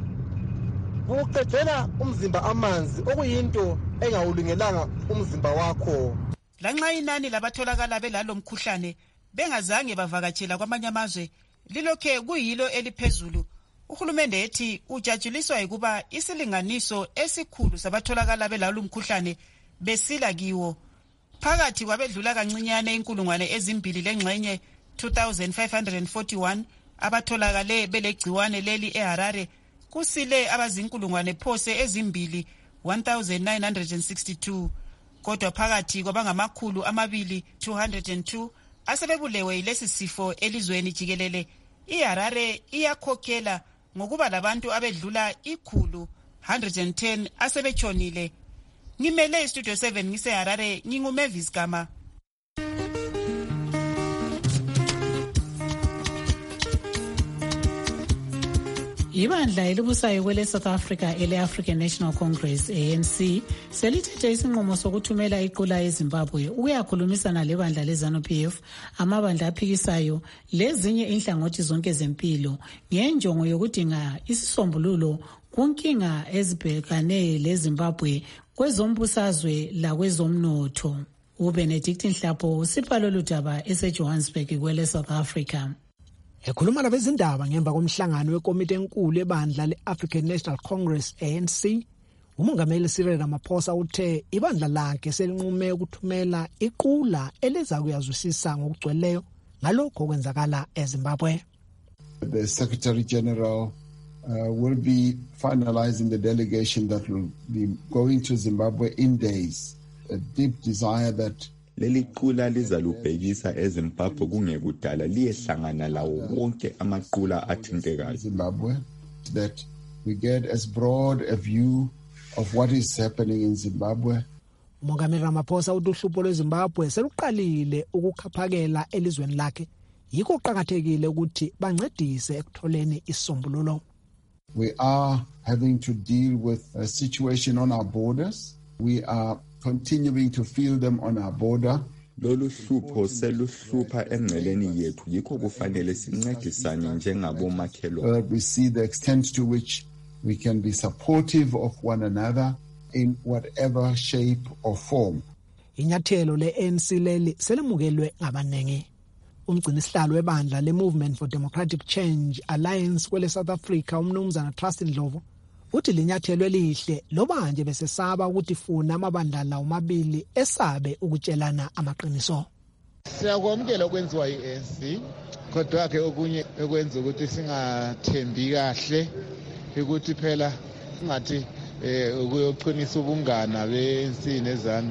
buqedela umzimba amanzi okuyinto engawulungelanga umzimba wakho. Lanxa inani labatholakala belalo mkhuhlane bengazange bavakatshela kwamanye amazwe lilokhe kuyilo eliphezulu. Uhulumende ethi ujatshuliswa ukuba isilinganiso esikhulu sabatholakala belalo mkhuhlane besila kiwo. Phakathi kwabedlula kancinyane inkulungwane ezimbili lengxenye two thousand five hundred forty-one abatholakale belegciwane leli eHarare kusile abazinkulungwane phose ezimbili one thousand nine hundred sixty-two. Kodwa phakathi kwabangamakhulu amabili two hundred two asebebulewe yilesi sifo elizweni jikelele iHarare iyakhokhela ngokuba labantu abedlula ikhulu one hundred ten asebetshonile. Ngimele istudio seven ngiseHarare nginguMavis Gama. Ibandla elibusayo kwele South Africa ele African National Congress A N C selithethe isinqumo sokuthumela iqula eZimbabwe ukuyakhulumisana lebandla leZANU P F, amabandla aphikisayo lezinye inhlangothi zonke zempilo ngenjongo yokudinga isisombululo kunkinga ezibhekane leZimbabwe kwezombusazwe lakwezomnotho. uBenedict Nhlapo usipalo ludaba eseJohannesburg kwele South Africa. Ekhuluma labezindaba ngemva komhlangano wekomiti enkulu ebandla le-African National Congress A N C, umongameli Cyril Ramaphosa uthe ibandla lakhe selinqume ukuthumela iqula eliza kuyazwisisa ngokugcweleyo ngalokho okwenzakala eZimbabwe. The Secretary General uh, will be finalizing the delegation that will be going to Zimbabwe in days. A deep desire that leli qula lizalubhekisa eZimbabwe kungekudala liyehlangana lawo wonke amaqula athintekayo Zimbabwe, that we get as broad a view of what is happening in Zimbabwe. Umongameli Ramaphosa uthi uhlupho lweZimbabwe seluqalile ukukhaphakela elizweni lakhe, yikho kuqhakathekile ukuthi bancedise ekutholeni isisombululo. We are having to deal with a situation on our borders. We are continuing to feel them on our border. Lolu hlupho seluhlupha engceleni yethu, yikho kufanele sincedisane njengabomakhelwane. We see the extent to which we can be supportive of one another in whatever shape or form. Inyathelo le-A N C leli selimukelwe ngabanengi. Umgcinisihlalo webandla le-Movement for Democratic Change Alliance kwele South Africa umnumzana Trust Ndlovu uthi linyathelo elihle loba nje besesaba ukuthi funa amabandla omabili esabe ukutshelana amaqiniso. Siyakwamukela okwenziwa yi-A N C kodwa ke okunye ekwenza ukuthi singathembi kahle ukuthi phela ngathi eh ukuyoqinisa ubungana be-A N C neZANU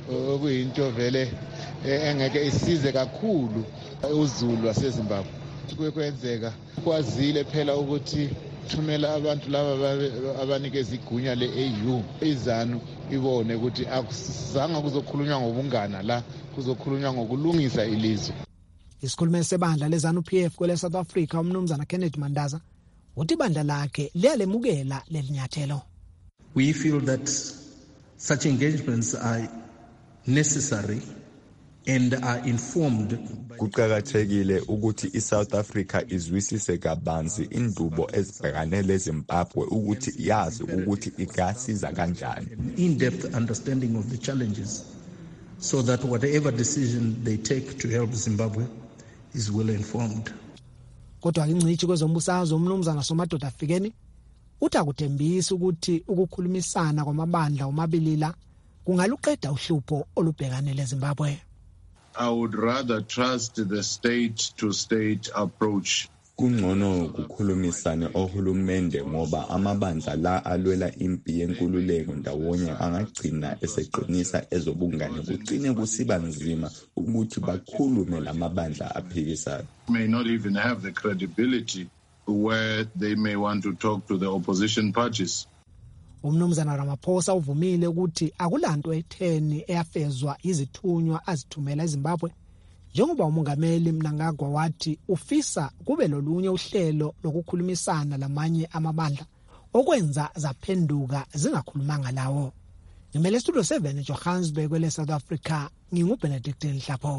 okuyinto vele engeke isize kakhulu uZulu waseZimbabwe. Kuye kwenzeka kwazile phela ukuthi thumela abantu laba abanikeza igunya le-A U izanu ibone ukuthi akusizanga kuzokhulunywa ngobungana la, kuzokhulunywa ngokulungisa ilizwe. Isikhulumeli sebandla leZANU-P F kwele South Africa umnumzana Kenneth Mandaza uthi ibandla lakhe liyalemukela lelinyathelo. We feel that such engagements are necessary and are informed. Kuqakathekile ukuthi iSouth Africa izwisise kabanzi indubo ezibhekane leZimbabwe ukuthi yazi ukuthi ingasiza kanjani. In-depth understanding of the challenges so that whatever decision they take to help Zimbabwe is well informed. Kodwa ingcithi kwezombusazwe umnumzana Somadoda Fikeni uthi akuthembisa ukuthi ukukhulumisana kwamabandla omabilila kungaluqeda uhlupho olubhekane leZimbabwe. I would rather trust the state to state approach. Kungcono kukhulumisane ohulumende ngoba amabandla la alwela impi yenkululeko ndawonye angagcina eseqinisa ezobungane kugcine kusiba nzima ukuthi bakhulume lamabandla aphikisayo. May not even have the credibility where they may want to talk to the opposition parties. Umnumzana Ramaphosa uvumile ukuthi akulanto etheni eyafezwa izithunywa azithumela eZimbabwe njengoba umongameli Mnangagwa wathi ufisa kube lolunye uhlelo lokukhulumisana lamanye amabandla okwenza zaphenduka zingakhulumanga lawo. Ngimele Studio seven eJohannesburg kwele South Africa, nginguBenedict Nhlapho.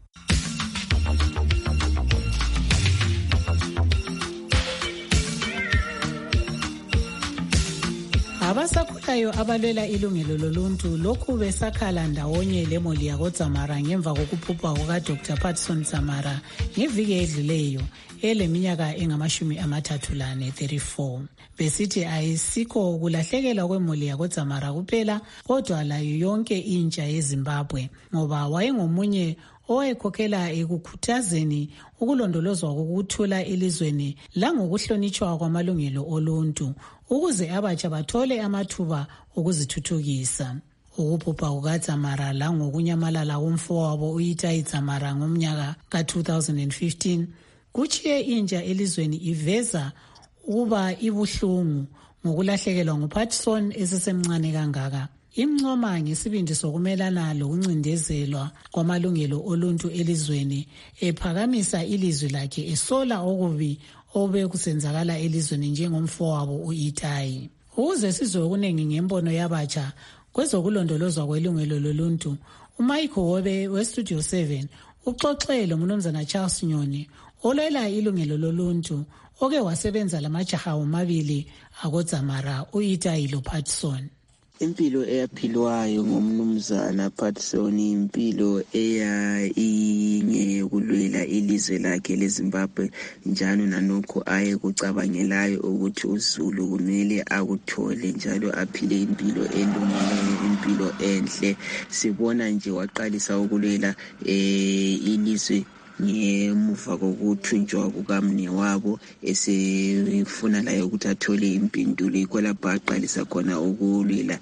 Abasakhulayo abalwela ilungelo loluntu lokhu besakhala ndawonye lemoli yakoTzamara ngemva kokuphupha kuka-Doctor Patson Tsamara ngeviki edluleyo eleminyaka engamashumi amathathu lane thirty-four. Besithi ayisikho kulahlekelwa kwemoli yakoTzamara kuphela kodwa layo yonke intsha yeZimbabwe ngoba wayengomunye owayekhokhela ekukhuthazeni ukulondolozwa kokuthula elizweni langokuhlonitshwa kwamalungelo oluntu ukuze abatsha bathole amathuba okuzithuthukisa. Ukuphupha kukaTzamara langokunyamalala komfowabo uItai Tsamara ngomnyaka ka-two thousand fifteen kuchiye intsha elizweni iveza ukuba ibuhlungu ngokulahlekelwa nguPatson esesemncane kangaka. Imncoma ngesibindi sokumelana lokuncindezelwa kwamalungelo oluntu elizweni ephakamisa ilizwi lakhe esola okubi obe kusenzakala elizweni njengomfowabo uItai. Ukuze sizwe okuningi ngembono yabatsha kwezokulondolozwa kwelungelo loluntu, uMichael Wobe weStudio seven uxoxele umnumzana Charles Nyoni olwela ilungelo loluntu oke wasebenza lamajaha omabili akoTzamara uItai loPatson. Impilo eyaphilwayo ngomnumzana Patson impilo eya ingeyokulwela ilizwe lakhe leZimbabwe njalo nanokho aye kucabangelayo ukuthi uZulu kumele akuthole njalo aphile impilo elungileyo impilo enhle. Sibona nje waqalisa ukulwela eh ilizwe ngemuva kokuthunjwa kukamnewabo esefuna laye ukuthi athole impendulo ikho lapho aqalisa khona ukulwela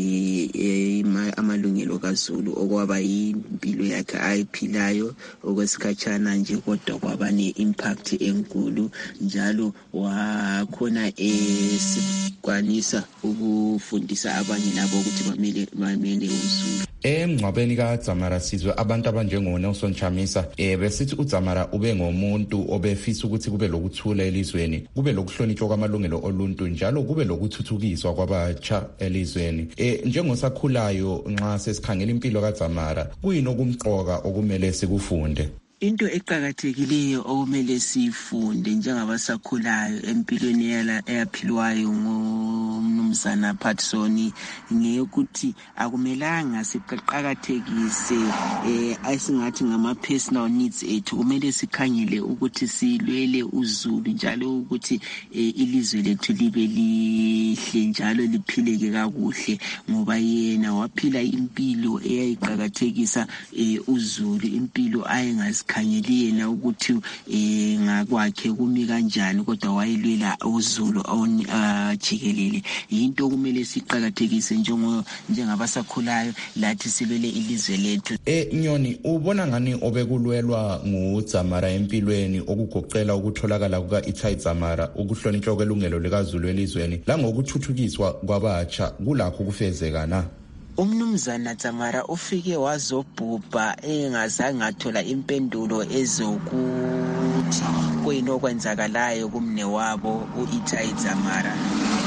amalungelo kaZulu okwaba impilo yakhe ayiphilayo okwesikhatshana nje kodwa kwaba ne-impact enkulu njalo wakhona esikwanisa ukufundisa abanye labo ukuthi bamele bamele uZulu. Emngcwabeni kaTzamara sizwe abantu abanjengo Nelson Chamisa eh besithi uTzamara ube ngomuntu obefisa ukuthi kube lokuthula elizweni, kube lokuhlonitshwa kwamalungelo oluntu njalo kube lokuthuthukiswa kwabatsha elizweni. Eh njengosakhulayo nxa sesikhangela impilo kaTzamara kuyini okumqoka okumele sikufunde? Into eqhakathekileyo okumele sifunde njengabasakhulayo empilweni yala eyaphilwayo ngomnumzana Patson ngeyokuthi akumelanga siqhaqhathekise eh asingathi ngama personal needs ethu, kumele sikhangele ukuthi silwele uZulu njalo ukuthi ilizwe lethu libe lihle njalo liphileke kakuhle ngoba yena waphila impilo eyayiqhakathekisa uZulu, impilo ayengazi asikhangele yena ukuthi eh ngakwakhe kumi kanjani kodwa wayelwela uZulu jikelele. Into kumele siqhakathekise njengo njengabasakhulayo lathi silwele ilizwe lethu. Eh Nyoni, ubona ngani obekulwelwa nguDzamara empilweni okugoqela ukutholakala kuka Itai Dzamara, ukuhlonitshwa kwelungelo likaZulu elizweni la ngokuthuthukiswa kwabatsha kulakho kufezeka na? Umnumzana Dzamara ufike wazobhubha engazange athola impendulo ezokuthi kuyini okwenzakalayo kumne wabo uItai Dzamara.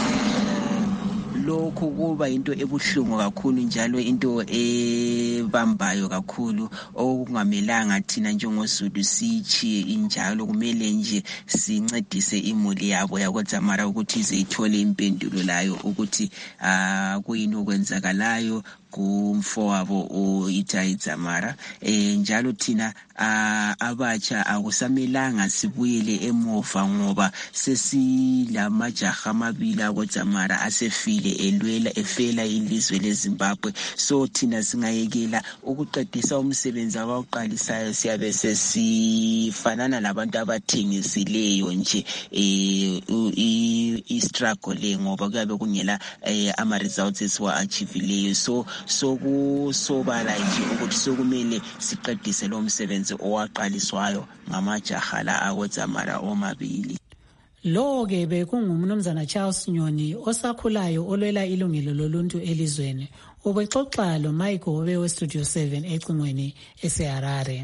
Lokhu kuba into ebuhlungu kakhulu njalo into ebambayo kakhulu okungamelanga thina njengoZulu sichi injalo. Kumele nje sincedise imuli yabo yakoDzamara ukuthi ize ithole impendulo layo ukuthi ah kuyini okwenzakalayo kumfowabo uItai Dzamara. Eh njalo thina abatsha akusamelanga sibuyele emuva ngoba sesilamajaha amabili akoDzamara asefile elwela efela ilizwe leZimbabwe. So thina singayekela ukuqedisa umsebenzi abawuqalisayo siyabe sesifanana labantu abathengisileyo nje eh i-struggle le ngoba kuyabe kungela ama results esiwa achievileyo. So sokusobala nje ukuthi sokumele siqedise lo msebenzi owaqaliswayo ngamajaha la akoDzamara omabili. Lo ke bekungumnumzana Charles Nyoni osakhulayo olwela ilungelo loluntu elizweni. Ubexoxa lo Mike Hobe we Studio seven ecingweni eseHarare.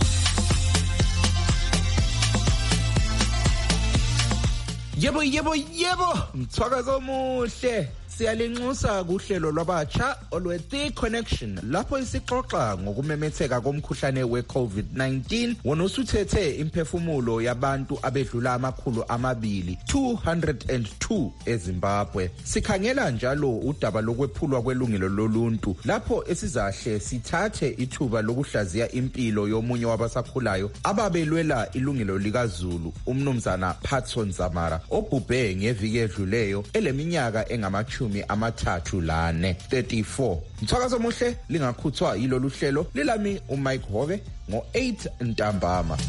Yebo yebo yebo, mthwakazo omuhle. Siyalinxusa kuhlelo lwabatsha olwe The Connection lapho isixoxa ngokumemetheka komkhuhlane we-COVID nineteen wona usuthethe imphefumulo yabantu abedlula amakhulu amabili two hundred two eZimbabwe. Sikhangela njalo udaba lokwephulwa kwelungelo loluntu lapho esizahle sithathe ithuba lokuhlaziya impilo yomunye wabasakhulayo ababelwela ilungelo likaZulu, umnumzana Patson Dzamara obhubhe ngeviki edluleyo eleminyaka engamachu amathathu lane thirty-four. Mthakazo muhle lingakhuthwa yilolu hlelo lilami uMike Hobe ngo eight ntambama.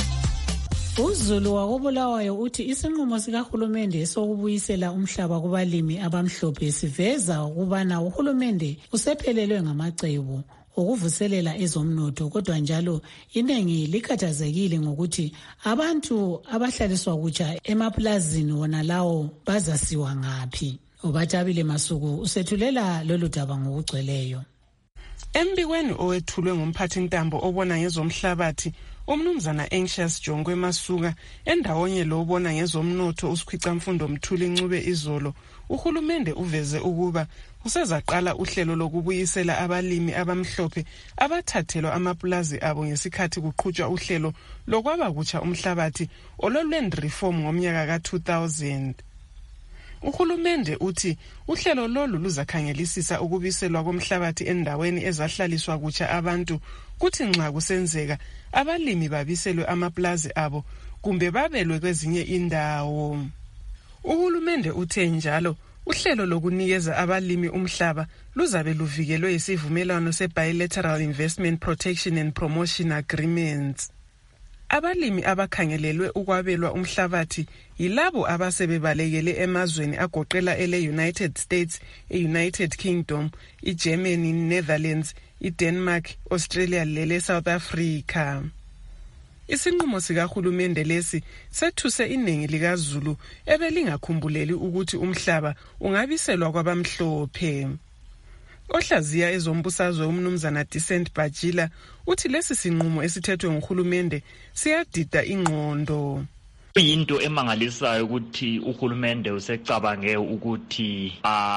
uZulu wakobulawayo uthi isinqumo sikahulumende sokubuyisela umhlaba kubalimi abamhlophe siveza ukubana uhulumende usephelelwe ngamacebo ukuvuselela ezomnotho, kodwa njalo iningi likhathazekile ngokuthi abantu abahlaliswa kutsha emaplazini wona lawo bazasiwa ngaphi. Ubatabile Masuku usethulela lolu daba ngokugcweleyo. Embikweni owethulwe ngumphathi ntambo obona ngezomhlabathi umnumzana Anxious Jongwe Masuka endawonye lo obona ngezomnotho usikhwica mfundo Mthuli Ncube izolo, uhulumende uveze ukuba usezaqala uhlelo lokubuyisela abalimi abamhlophe abathathelwa amapulazi abo ngesikhathi kuqhutshwa uhlelo lokwaba kutsha umhlabathi ololwend reform ngomnyaka ka two thousand. Uhulumende uthi uhlelo lolu luzakhangelisisa ukubiselwa komhlabathi endaweni ezahlaliswa kutsha abantu kuthi nxa kusenzeka abalimi babiselwe amaplazi abo kumbe babelwe kwezinye indawo. Uhulumende uthe njalo uhlelo lokunikeza abalimi umhlaba luzabe luvikelwe isivumelwano se-Bilateral Investment Protection and Promotion Agreements. Abalimi abakhangelelwe ukwabelwa umhlabathi yilabo abasebebalekele emazweni agoqela ele United States, e-United Kingdom, i-Germany, Netherlands, i-Denmark, Australia lele South Africa. Isinqumo sikahulumende lesi sethuse iningi likaZulu ebelingakhumbuleli ukuthi umhlaba ungabiselwa kwabamhlophe. Ohlaziya ezombusazwe umnumzana Decent Bajila uthi lesi sinqumo esithethwe nguhulumende siyadida ingqondo. Into emangalisayo ukuthi uhulumende usecabange ukuthi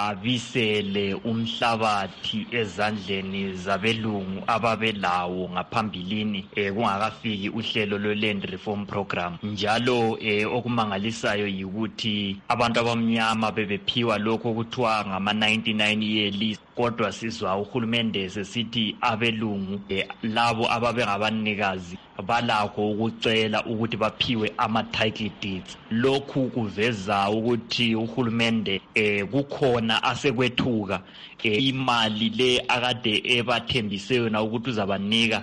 abisele umhlabathi ezandleni zabelungu ababelawo ngaphambilini eh kungakafiki uhlelo lwe-land reform program. Njalo eh okumangalisayo yikuthi abantu abamnyama bebephiwa lokho okuthiwa ngama ninety-nine year lease, kodwa sizwa uhulumende sesithi abelungu eh, labo ababengabanikazi balakho ukucela ukuthi baphiwe ama title deeds. Lokhu kuveza ukuthi uhulumende eh kukhona asekwethuka eh, imali le akade ebathembise yona ukuthi uzabanika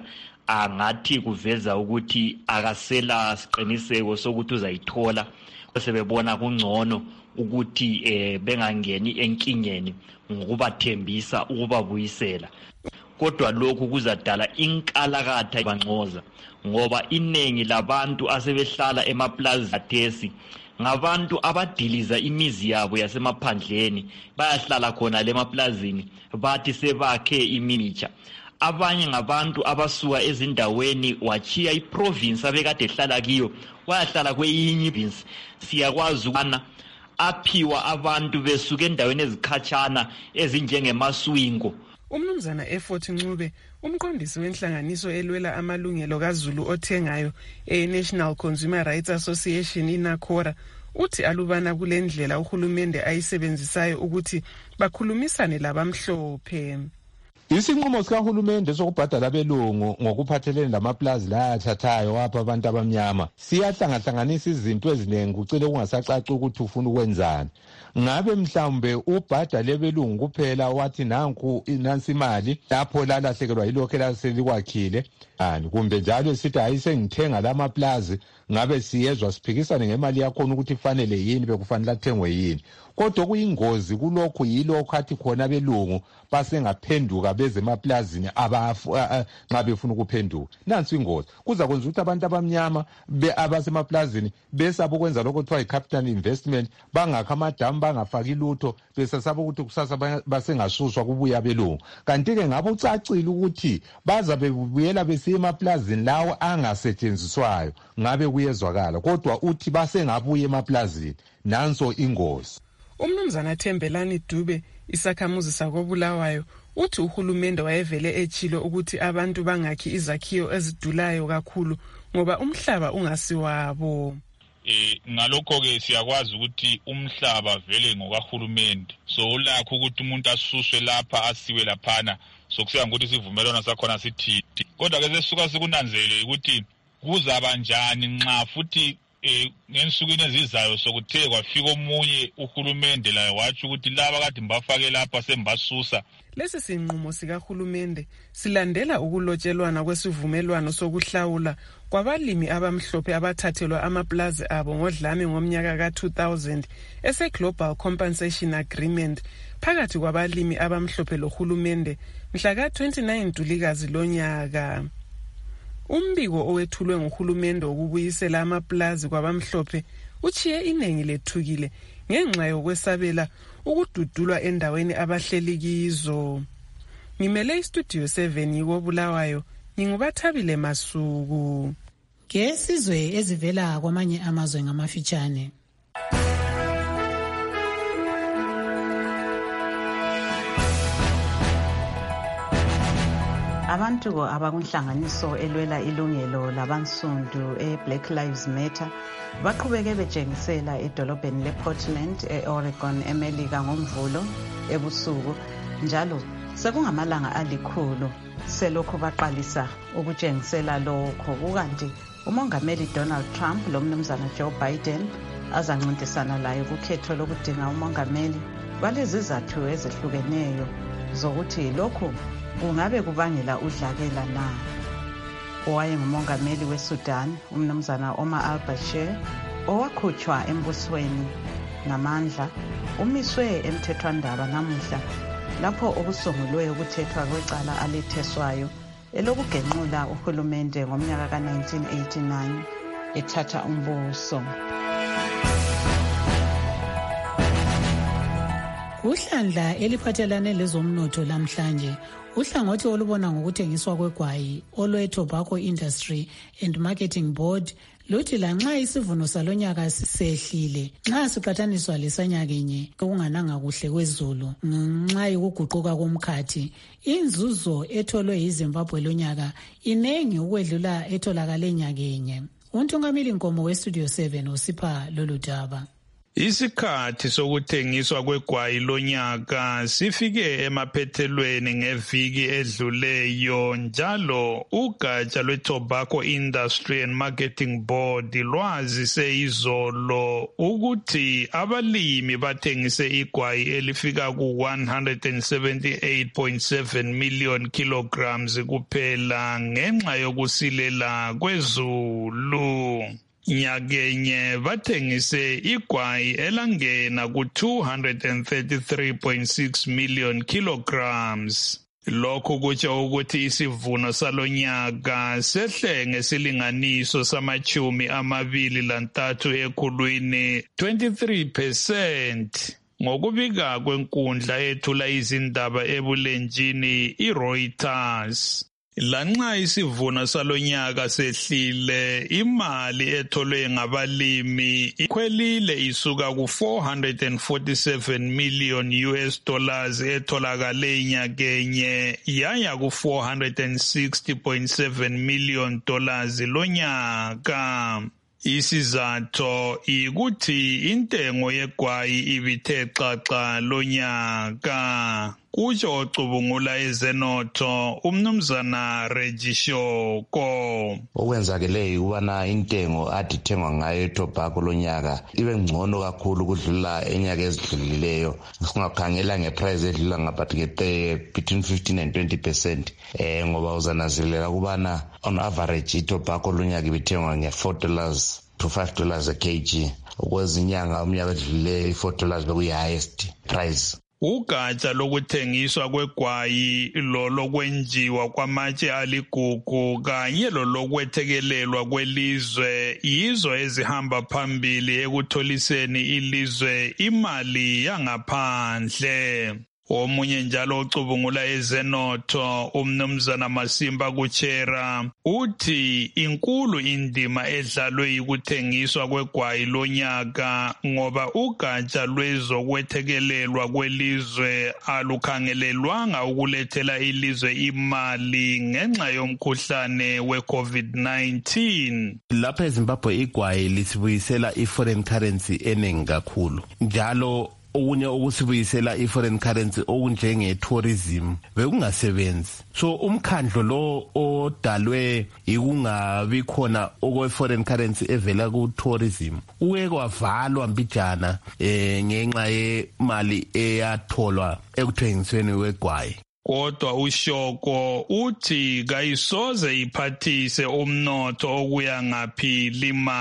angathi kuveza ukuthi akasela siqiniseko sokuthi uzayithola, sebebona kungcono ukuthi eh bengangeni enkingeni ngokubathembisa ukubabuyisela. Kodwa lokhu kuzadala inkalakatha banxoza ngoba inengi labantu asebehlala emaplaza athesi ngabantu abadiliza imizi yabo yasemaphandleni, bayahlala khona lemaplazini bathi sebakhe iminicha. Abanye ngabantu abasuka ezindaweni wachiya iprovince abekade ehlala kiyo wayahlala kweyinye iprovince. Siyakwazi ukana aphiwa abantu besuka endaweni ezikhatshana ezinjengemaswingo. Umnumzana Effort Ncube, umqondisi wenhlanganiso elwela amalungelo kaZulu othengayo e-National Consumer Rights Association iNACORA, uthi alubana kulendlela uhulumende ayisebenzisayo ukuthi bakhulumisane labamhlophe. Isinqumo sikahulumende sokubhadala abelungu ngokuphathelene lamaplazi la athathayo wapha abantu abamnyama siyahlangahlanganisa izinto eziningi kucile kungasacaci ukuthi ufuna ukwenzani. Ngabe mhlawumbe ubhadala abelungu kuphela wathi nanku nansi imali lapho lalahlekelwa yilokho elaselikwakhile ani kumbe njalo sithi ayisengithenga lamaplazi ngabe siyezwa siphikisane ngemali yakho ukuthi ifanele yini bekufanele athengwe yini. Kodwa kuyingozi kulokho yilokho athi khona abelungu basengaphenduka beze emaplazini abafu nxa befuna ukuphenduka. Nansi ingozi kuza kwenza ukuthi abantu abamnyama abasemaplazini besaba ukwenza lokho kuthiwa i-capital investment, bangakha amadamu bangafaki lutho besasaba ukuthi kusasa basengasuswa kubuya abelungu. Kanti-ke ngabe ucacile ukuthi baza bebuyela besiya emaplazini lawo angasetshenziswayo ngabe kuyezwakala, kodwa uthi basengabuya emaplazini. Nanso ingozi. Umnumzana Thembelani Dube, isakhamuzi sakobulawayo, uthi uhulumende wayevele echilo ukuthi abantu bangakhi izakhiwo ezidulayo kakhulu ngoba umhlaba ungasiwabo. Eh ngalokho ke siyakwazi ukuthi umhlaba vele ngokahulumende, so ulakho ukuthi umuntu asuswe lapha asiwe laphana, so kusiya ngokuthi sivumelana sakhona sithi. Kodwa ke sesuka sikunanzele ukuthi kuzaba njani nxa futhi eh ngensukwini ezizayo sokuthe kwafika omunye uhulumende layo wathi ukuthi laba kade mbafake lapha sembasusa. Lesi sinqumo sikahulumende silandela ukulotshelwana kwesivumelwano sokuhlawula kwabalimi abamhlophe abathathelwa amaplazi abo ngodlame ngomnyaka ka two thousand ese Global Compensation Agreement phakathi kwabalimi abamhlophe lohulumende mhla ka twenty-nine Ntulikazi lonyaka. Umbiko owethulwe nguhulumende ukubuyisela amaplazi kwabamhlophe uchiye inengi lethukile ngenxa yokwesabela ukududulwa endaweni abahleli kizo. Ngimele istudio seven yikobulawayo, ngingubathabile Masuku. Ngesizwe ezivela kwamanye amazwe ngamafitshane. Abantu abakunhlanganiso elwela ilungelo labansundu e-Black Lives Matter baqhubeke betshengisela edolobheni le-Portland e-Oregon eMelika ngomvulo ebusuku, njalo sekungamalanga alikhulu selokhu baqalisa ukutshengisela lokho. Kukanti umongameli Donald Trump lomnumzana Joe Biden azancintisana laye kukhetho lokudinga umongameli balezizathu ezehlukeneyo zokuthi lokhu kungabe kubangela udlakela na. Owayengumongameli weSudan umnumzana Omar al-Bashir owakhutshwa embusweni namandla umiswe emthethwandaba namuhla lapho okusungulwe ukuthethwa kwecala aletheswayo elokugenqula uhulumende ngomnyaka ka nineteen eighty-nine ethatha umbuso. Uhlandla eliphathelane lezomnotho lamhlanje uhlangothi olubona ngokuthengiswa kwegwayi olwe Tobacco Industry and Marketing Board luthi lanxa isivuno salonyaka sisehlile nxa siqathaniswa lesanyakenye okungananga kuhle kwezulu ngenxa yokuguquka komkhathi, inzuzo etholwe yiZimbabwe lonyaka inengi ukwedlula etholakale nyakenye. Untungameli Nkomo weStudio seven usipha lolu daba. Isikhathi sokuthengiswa kwegwayi lonyaka sifike emaphethelweni ngeviki edluleyo njalo ugatsha lwe-Tobacco Industry and Marketing Board lwazise izolo ukuthi abalimi bathengise igwayi elifika ku one hundred seventy-eight point seven million kilograms kuphela ngenxa yokusilela kwezulu. Nyakenye bathengise igwayi elangena ku two hundred thirty-three point six million kilograms. Lokho kutsho ukuthi isivuno salonyaka sehle ngesilinganiso samachumi amabili lantathu ekhulwini twenty-three percent. Ngokubika kwenkundla ethula izindaba ebulenjini iReuters. Lanxa isivuno salonyaka sehlile, imali etholwe ngabalimi ikhwelile isuka ku four hundred forty-seven million U S dollars etholakale nyakenye yaya ku four hundred sixty point seven million dollars lonyaka. Isizatho ikuthi intengo yegwayi ibithe xaxa lonyaka. Kutsho ocubungula ezenotho umnumzana Regishoko. Okwenzakeleyo ukubana intengo adithengwa ngayo etobacco lonyaka ibe ngcono kakhulu kudlula enyaka ezidlulileyo. Singakhangela ngeprice edlula ngaphakathi between fifteen and twenty percent. Eh ngoba uzanazilela ukubana on average itobacco lonyaka ibithengwa nge four dollars to five dollars a kg. Okwezinyanga umnyaka edlulileyo four dollars bekuyi highest price. Ugatsha lokuthengiswa kwegwayi lo lokwenjiwa kwamatshe aligugu kanye lo lokwethekelelwa kwelizwe yizo ezihamba phambili ekutholiseni ilizwe imali yangaphandle. Omunye njalo ocubungula ezenotho umnumzana Masimba Kuchera uthi inkulu indima edlalwe yikuthengiswa kwegwayi lonyaka ngoba ugatsha lwezokwethekelelwa kwelizwe alukhangelelwanga ukulethela ilizwe imali ngenxa yomkhuhlane we-COVID nineteen. Lapha eZimbabwe igwayi lisibuyisela i-foreign currency eningi kakhulu njalo okunye okusibuyisela i-foreign currency okunjenge-tourism bekungasebenzi. So umkhandlo lo odalwe ikungabi khona okwe-foreign currency evela ku-tourism uke kwavalwa mbijana eh, ngenxa yemali eyatholwa ekuthengisweni kwegwayi. Kodwa uShoko uthi kayisoze iphathise umnotho okuya ngaphi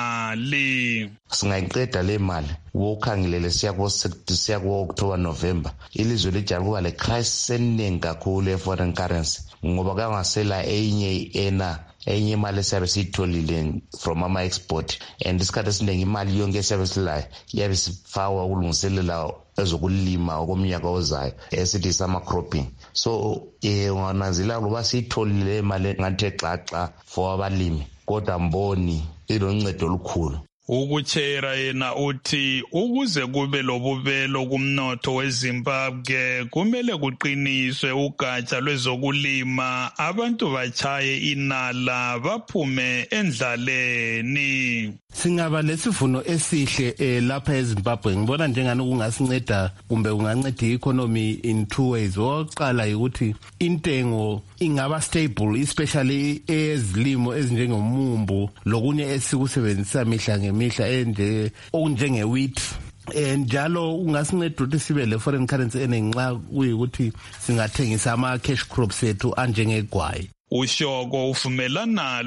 limali. Singayiqeda le mali wokhangelele siya ku siya ku October November ilizwe lijabuka le crisis eningi kakhulu e-foreign currency ngoba kangasela enye ena enye imali esiyabe siyitholile from ama export and isikhathi esiningi imali yonke esiyabe silayo iyabe sifakwa ukulungiselela ezokulima okomnyaka ozayo esithi sama cropping. So eh wanazila ngoba siyitholile imali ngathi xaxa for abalimi kodwa mboni iloncedo olukhulu. Ukuchera yena uthi ukuze kube lobubelo kumnotho weZimbabwe kumele kuqiniswe ugatsha lwezokulima abantu bachaye inala baphume endlaleni. Singaba lesivuno esihle eh, lapha eZimbabwe ngibona njengani kungasinceda kumbe kunganceda i-economy in two ways. Oqala ukuthi intengo ingaba stable especially ezilimo ezinjengomumbu lokunye esikusebenzisa mihla ngemihla enje okunjenge wheat. Njalo ungasinceda ukuthi sibe le foreign currency enenxa kuyikuthi singathengisa ama cash crops ethu anjengegwayi. uShoko uvumelana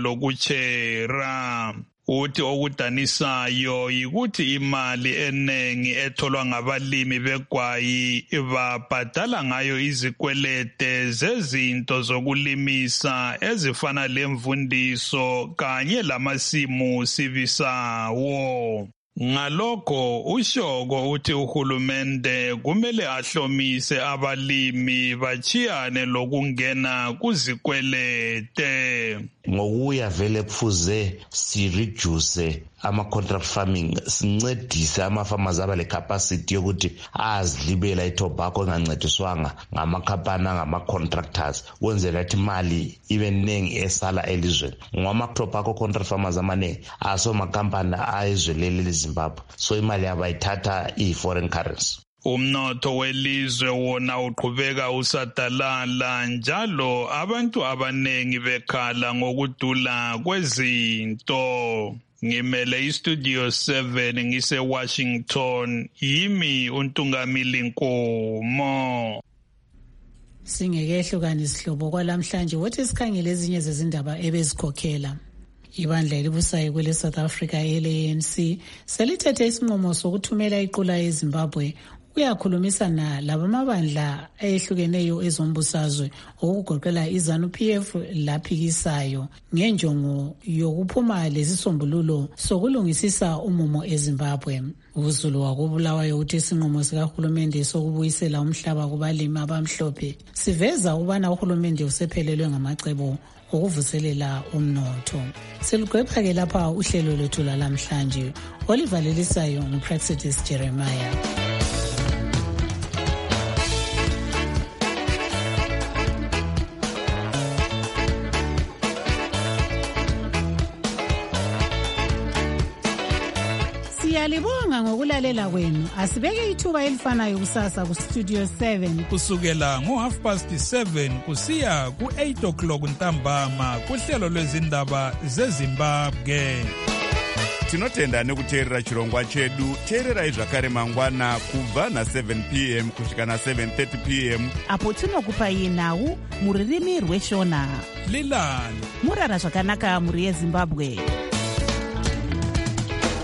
lokuchera uthi okudanisayo yikuthi imali enengi etholwa ngabalimi begwayi babhadala ngayo izikwelete zezinto zokulimisa ezifana lemvundiso kanye lamasimu sibisawo. Ngalokho uShoko uthi uhulumende kumele ahlomise abalimi bachiyane lokungena kuzikwelete. Ngokuya vele kufuze si reduce ama-contract farming sincedise ama-farmers aba le-capacity yokuthi azilibela itobacco engancediswanga ngamakhampani angama-contractors ukwenzela ukuthi imali ibe ningi esala elizweni ngoba ama-tobacco contract farmers amaningi asomakampani ayizweleli leZimbabwe so imali abayithatha iyi-foreign currency. Umnotho welizwe wona uqhubeka usadalala njalo abantu abanengi bekhala ngokudula kwezinto. Ngimele istudio seven ngise Washington yimi uNtungamili Nkomo. Singekehlukana isihlobo kwalamhlanje wothi sikhangele ezinye zezindaba ebezikhokhela. Ibandla elibusayo kwele South Africa L A N C selithethe isinqumo sokuthumela iqula eZimbabwe uyakhulumisana labamabandla ayehlukeneyo ezombusazwe okugoqela iZANU-P F laphikisayo ngenjongo yokuphuma lesisombululo sokulungisisa umumo eZimbabwe. Uzulu wakubulawayo uthi isinqumo sikahulumende sokubuyisela umhlaba kubalimi abamhlophe siveza ukubana uhulumende usephelelwe ngamacebo ukuvuselela umnotho. Selugwepha-ke lapha uhlelo lwethu lwalamhlanje olivalelisayo nguPraxidis Jeremiah. Siyalibonga ngokulalela kwenu. Asibeke ithuba elifanayo kusasa ku Studio seven kusukela ngo half past seven kusiya ku eight o'clock ntambama kuhlelo lwezindaba zeZimbabwe. Tinotenda nekuteerera chirongwa chedu. Teererai zvakare mangwana kubva na seven p m kusvika na seven thirty p m apo tinokupai nhau muririmi rweshona. Lilani murara zvakanaka muri yeZimbabwe.